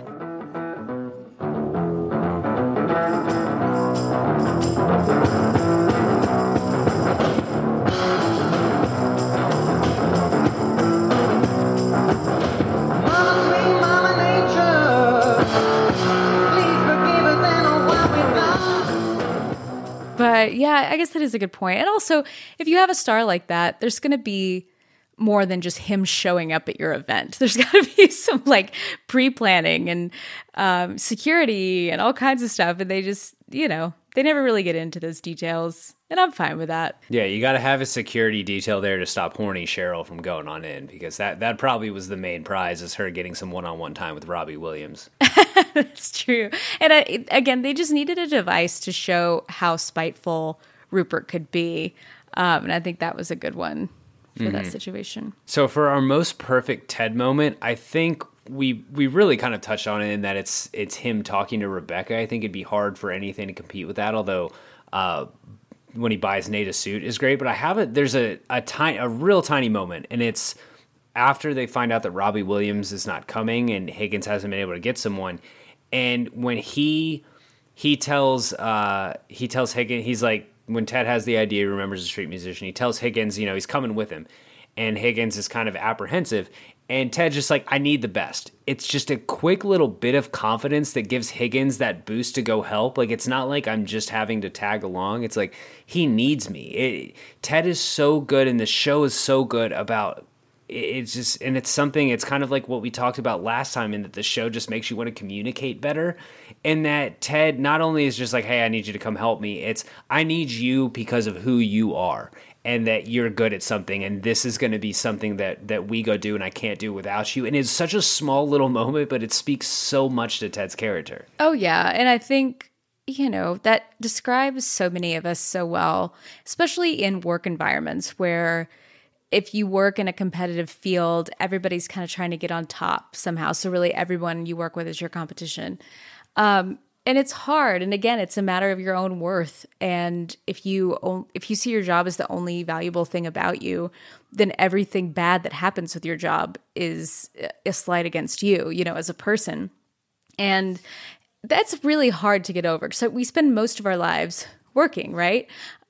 But yeah, I guess that is a good point. And also, if you have a star like that, there's going to be more than just him showing up at your event. There's got to be some like pre-planning and security and all kinds of stuff. And they just, they never really get into those details. And I'm fine with that. Yeah, you got to have a security detail there to stop horny Cheryl from going on in, because that probably was the main prize, is her getting some one-on-one time with Robbie Williams. That's true. And again, they just needed a device to show how spiteful Rupert could be. And I think that was a good one for that situation. So for our most perfect Ted moment, I think we really kind of touched on it in that it's him talking to Rebecca. I think it'd be hard for anything to compete with that, although when he buys Nate a suit is great. But there's a real tiny moment, and it's after they find out that Robbie Williams is not coming and Higgins hasn't been able to get someone. And when he tells Higgins, he's like, when Ted has the idea, he remembers the street musician, he tells Higgins, he's coming with him. And Higgins is kind of apprehensive. And Ted's just like, I need the best. It's just a quick little bit of confidence that gives Higgins that boost to go help. Like, it's not like I'm just having to tag along. It's like, he needs me. Ted is so good, and the show is so good about it's just, and it's something, it's kind of like what we talked about last time, in that the show just makes you want to communicate better. And that Ted not only is just like, hey, I need you to come help me. It's, I need you because of who you are, and that you're good at something, and this is going to be something that we go do, and I can't do without you. And it's such a small little moment, but it speaks so much to Ted's character. Oh, yeah. And I think, that describes so many of us so well, especially in work environments where if you work in a competitive field, everybody's kind of trying to get on top somehow. So really everyone you work with is your competition. And it's hard. And again, it's a matter of your own worth. And if you see your job as the only valuable thing about you, then everything bad that happens with your job is a slight against you, as a person. And that's really hard to get over. So we spend most of our lives working, right?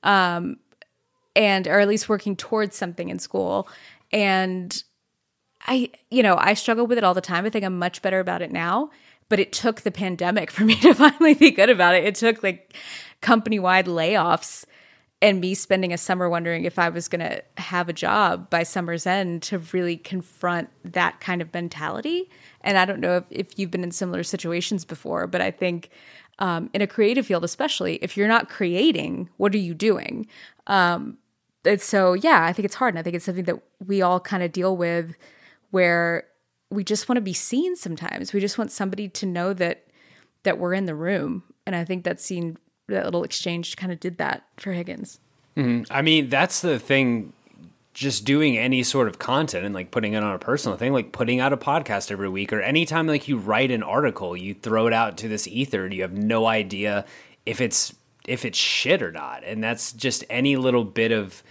Or at least working towards something in school. And I struggle with it all the time. I think I'm much better about it now, but it took the pandemic for me to finally be good about it. It took like company-wide layoffs and me spending a summer wondering if I was going to have a job by summer's end to really confront that kind of mentality. And I don't know if you've been in similar situations before, but I think in a creative field, especially, if you're not creating, what are you doing? And so, yeah, I think it's hard. And I think it's something that we all kind of deal with, where we just want to be seen sometimes. We just want somebody to know that we're in the room. And I think that little exchange kind of did that for Higgins. Mm-hmm. I mean, that's the thing, just doing any sort of content and like putting it on a personal thing, like putting out a podcast every week, or anytime like you write an article, you throw it out to this ether and you have no idea if it's shit or not. And that's just any little bit of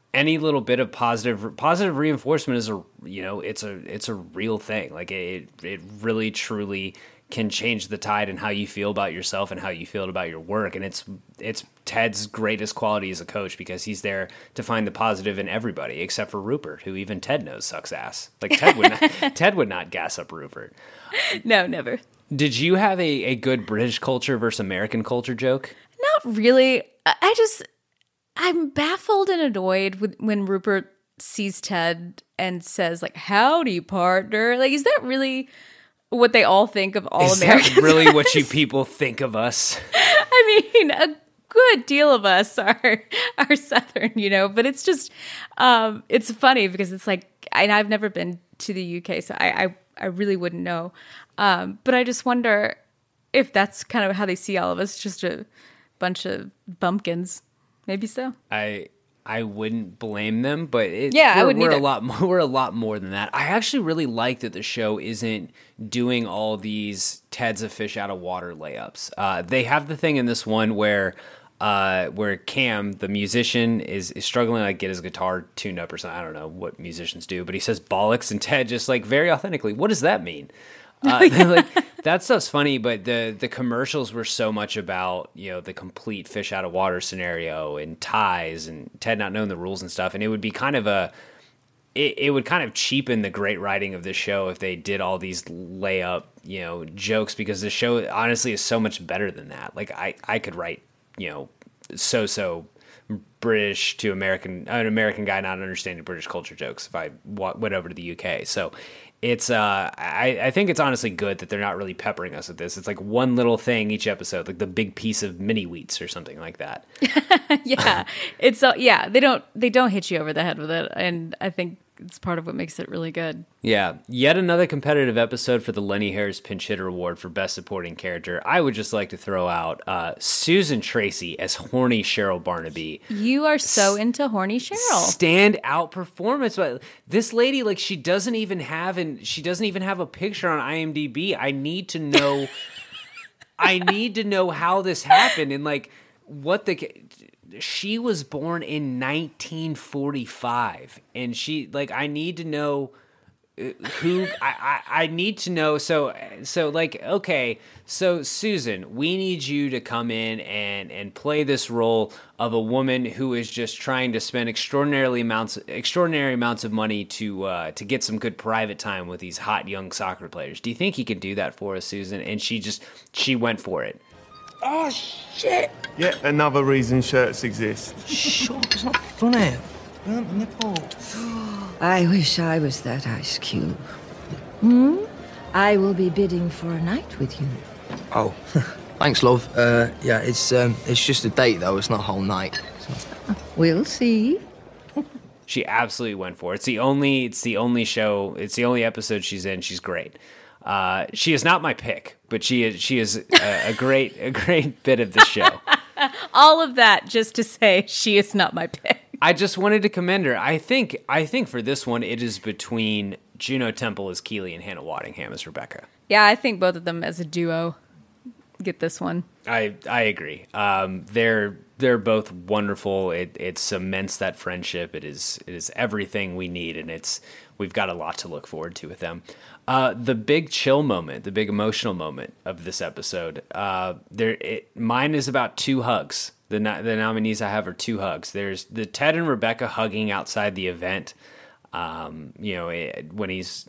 positive reinforcement is it's a real thing. Like it really truly can change the tide in how you feel about yourself and how you feel about your work. And it's Ted's greatest quality as a coach, because he's there to find the positive in everybody except for Rupert, who even Ted knows sucks ass. Like Ted would not gas up Rupert. No, never. Did you have a good British culture versus American culture joke? Not really. I'm baffled and annoyed when Rupert sees Ted and says, like, howdy, partner. Like, is that really what they all think of all Americans? Is that really what you people think of us? I mean, a good deal of us are Southern, but it's just, it's funny because it's like, and I've never been to the UK, so I really wouldn't know. But I just wonder if that's kind of how they see all of us, just a bunch of bumpkins. maybe so. I wouldn't blame them, but I wouldn't we're either. We're a lot more than that. I actually really like that the show isn't doing all these Ted's a fish out of water layups. They have the thing in this one where Cam, the musician, is struggling to like get his guitar tuned up or something. I don't know what musicians do, but he says bollocks, and Ted just like very authentically, what does that mean? Like that stuff's funny, but the commercials were so much about, you know, the complete fish out of water scenario and ties and Ted not knowing the rules and stuff, and it would be kind of it would kind of cheapen the great writing of this show if they did all these layup, you know, jokes, because the show honestly is so much better than that. Like I could write, you know, so British to an American guy not understanding British culture jokes if I went over to the UK. So it's I think it's honestly good that they're not really peppering us with this. It's like one little thing each episode, like the big piece of mini wheats or something like that. Yeah, it's they don't hit you over the head with it, and I think it's part of what makes it really good. Yeah, yet another competitive episode for the Lenny Harris Pinch Hitter Award for Best Supporting Character. I would just like to throw out Susan Tracy as horny Cheryl Barnaby. You are so into horny Cheryl. Standout performance. But this lady, like, she doesn't even have a picture on IMDb. I need to know. I need to know how this happened and like what the. She was born in 1945, and I need to know who I need to know. So like, okay, so Susan, we need you to come in and play this role of a woman who is just trying to spend extraordinary amounts of money to get some good private time with these hot young soccer players. Do you think you can do that for us, Susan? And she went for it. Oh, shit! Yet another reason shirts exist. Shut up, it's not funny. Burnt nipple. I wish I was that Ice Cube. I will be bidding for a night with you. Oh, thanks, love. Yeah, it's just a date, though. It's not a whole night. So. We'll see. She absolutely went for it. It's the only episode she's in. She's great. She is not my pick, but she is a great bit of the show. All of that just to say she is not my pick. I just wanted to commend her. I think for this one it is between Juno Temple as Keeley and Hannah Waddingham as Rebecca. Yeah, I think both of them as a duo get this one. I agree. They're both wonderful. It cements that friendship. It is everything we need, and we've got a lot to look forward to with them. The big chill moment, the big emotional moment of this episode, mine is about 2 hugs. The nominees I have are 2 hugs. There's the Ted and Rebecca hugging outside the event, when he's,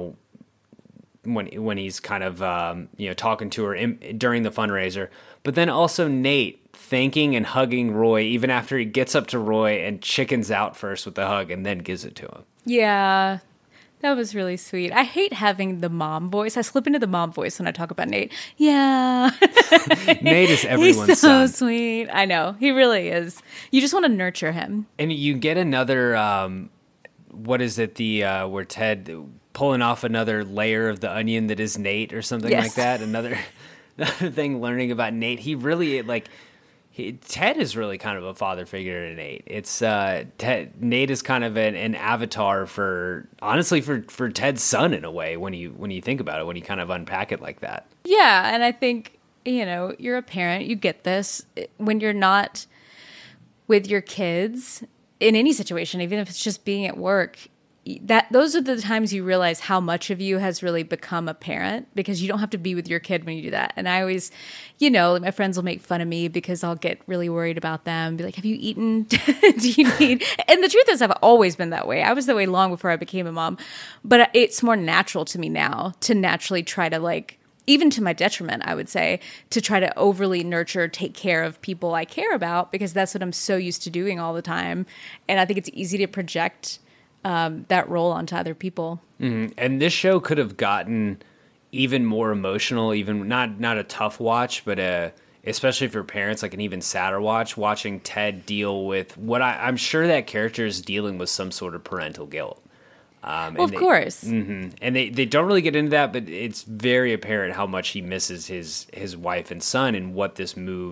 when he's kind of, talking to her during the fundraiser. But then also Nate thanking and hugging Roy, even after he gets up to Roy and chickens out first with the hug and then gives it to him. Yeah. That was really sweet. I hate having the mom voice. I slip into the mom voice when I talk about Nate. Yeah. Nate is everyone's He's so son. sweet. I know. He really is. You just want to nurture him. And you get another, what is it, where Ted pulling off another layer of the onion that is Nate or something like that. Another thing learning about Nate. He really, Ted is really kind of a father figure to Nate. It's Nate is kind of an avatar for Ted's son in a way when you think about it, when you kind of unpack it like that. Yeah, and I think, you're a parent, you get this when you're not with your kids in any situation, even if it's just being at work. Those are the times you realize how much of you has really become a parent, because you don't have to be with your kid when you do that. And I always, my friends will make fun of me because I'll get really worried about them, be like, have you eaten? Do you need? And the truth is, I've always been that way. I was that way long before I became a mom, but it's more natural to me now to naturally try to, even to my detriment, I would say, to try to overly nurture, take care of people I care about, because that's what I'm so used to doing all the time. And I think it's easy to project that role onto other people. Mm-hmm. And this show could have gotten even more emotional, even not a tough watch, but especially for parents, like an even sadder watch, watching Ted deal with what I'm sure that character is dealing with some sort of parental guilt. Of course. Mm-hmm. And they don't really get into that, but it's very apparent how much he misses his wife and son and what this move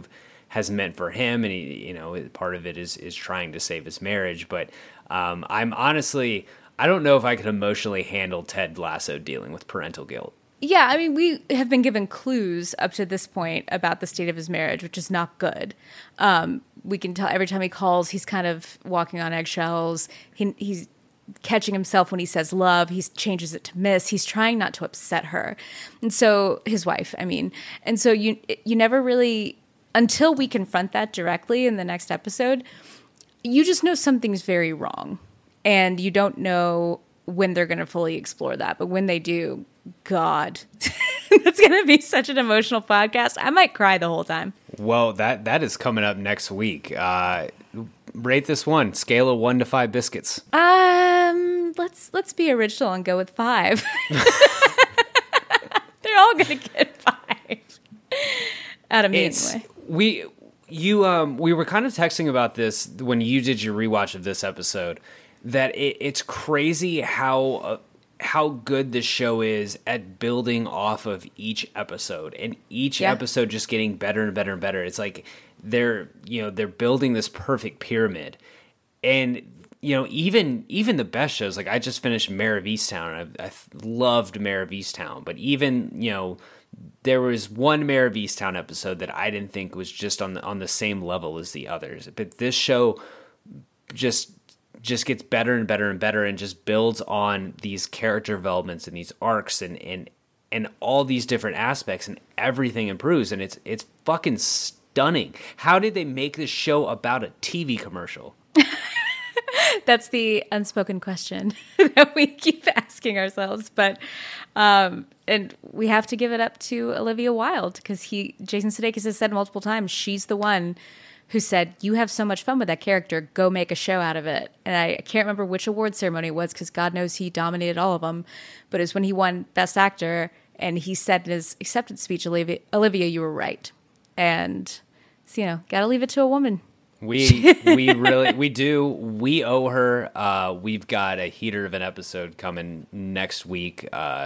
has meant for him, and he, part of it is trying to save his marriage. But I'm honestly, I don't know if I could emotionally handle Ted Lasso dealing with parental guilt. Yeah, I mean, we have been given clues up to this point about the state of his marriage, which is not good. We can tell every time he calls, he's kind of walking on eggshells. He's catching himself when he says love. He changes it to miss. He's trying not to upset her. And so, his wife, I mean. And so you never really, until we confront that directly in the next episode, you just know something's very wrong. And you don't know when they're going to fully explore that. But when they do, God, that's going to be such an emotional podcast. I might cry the whole time. Well, that is coming up next week. Rate this one, scale of 1 to 5 biscuits. Let's be original and go with 5. They're all going to get 5 out of me anyway. We were kind of texting about this when you did your rewatch of this episode, that it's crazy how good this show is at building off of each episode, and each episode just getting better and better and better. It's like they're building this perfect pyramid. And even the best shows, like I just finished Mare of Easttown. I loved Mare of Easttown, but even there was one Mare of Easttown episode that I didn't think was just on the same level as the others. But this show just gets better and better and better, and just builds on these character developments and these arcs and all these different aspects, and everything improves, and it's fucking stunning. How did they make this show about a TV commercial? That's the unspoken question that we keep asking ourselves. But and we have to give it up to Olivia Wilde, because Jason Sudeikis has said multiple times she's the one who said, you have so much fun with that character, go make a show out of it. And I can't remember which award ceremony it was, because God knows he dominated all of them. But it was when he won Best Actor, and he said in his acceptance speech, Olivia, you were right. And so, got to leave it to a woman. We do. We owe her. We've got a heater of an episode coming next week.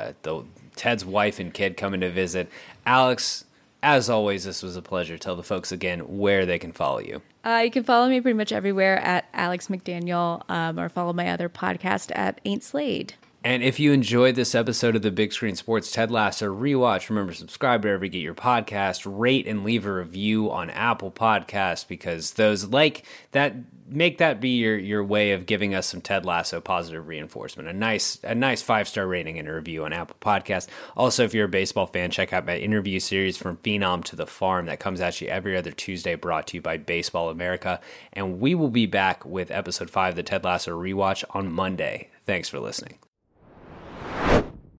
Ted's wife and kid coming to visit. Alex, as always, this was a pleasure. Tell the folks again where they can follow you. You can follow me pretty much everywhere at Alex McDaniel, or follow my other podcast at Ain't Slade. And if you enjoyed this episode of the Big Screen Sports Ted Lasso rewatch, remember, subscribe wherever you get your podcast, rate and leave a review on Apple Podcasts, because those like that make that be your way of giving us some Ted Lasso positive reinforcement. A nice 5-star rating and a review on Apple Podcasts. Also, if you're a baseball fan, check out my interview series From Phenom to the Farm that comes at you every other Tuesday, brought to you by Baseball America. And we will be back with episode 5 of the Ted Lasso rewatch on Monday. Thanks for listening.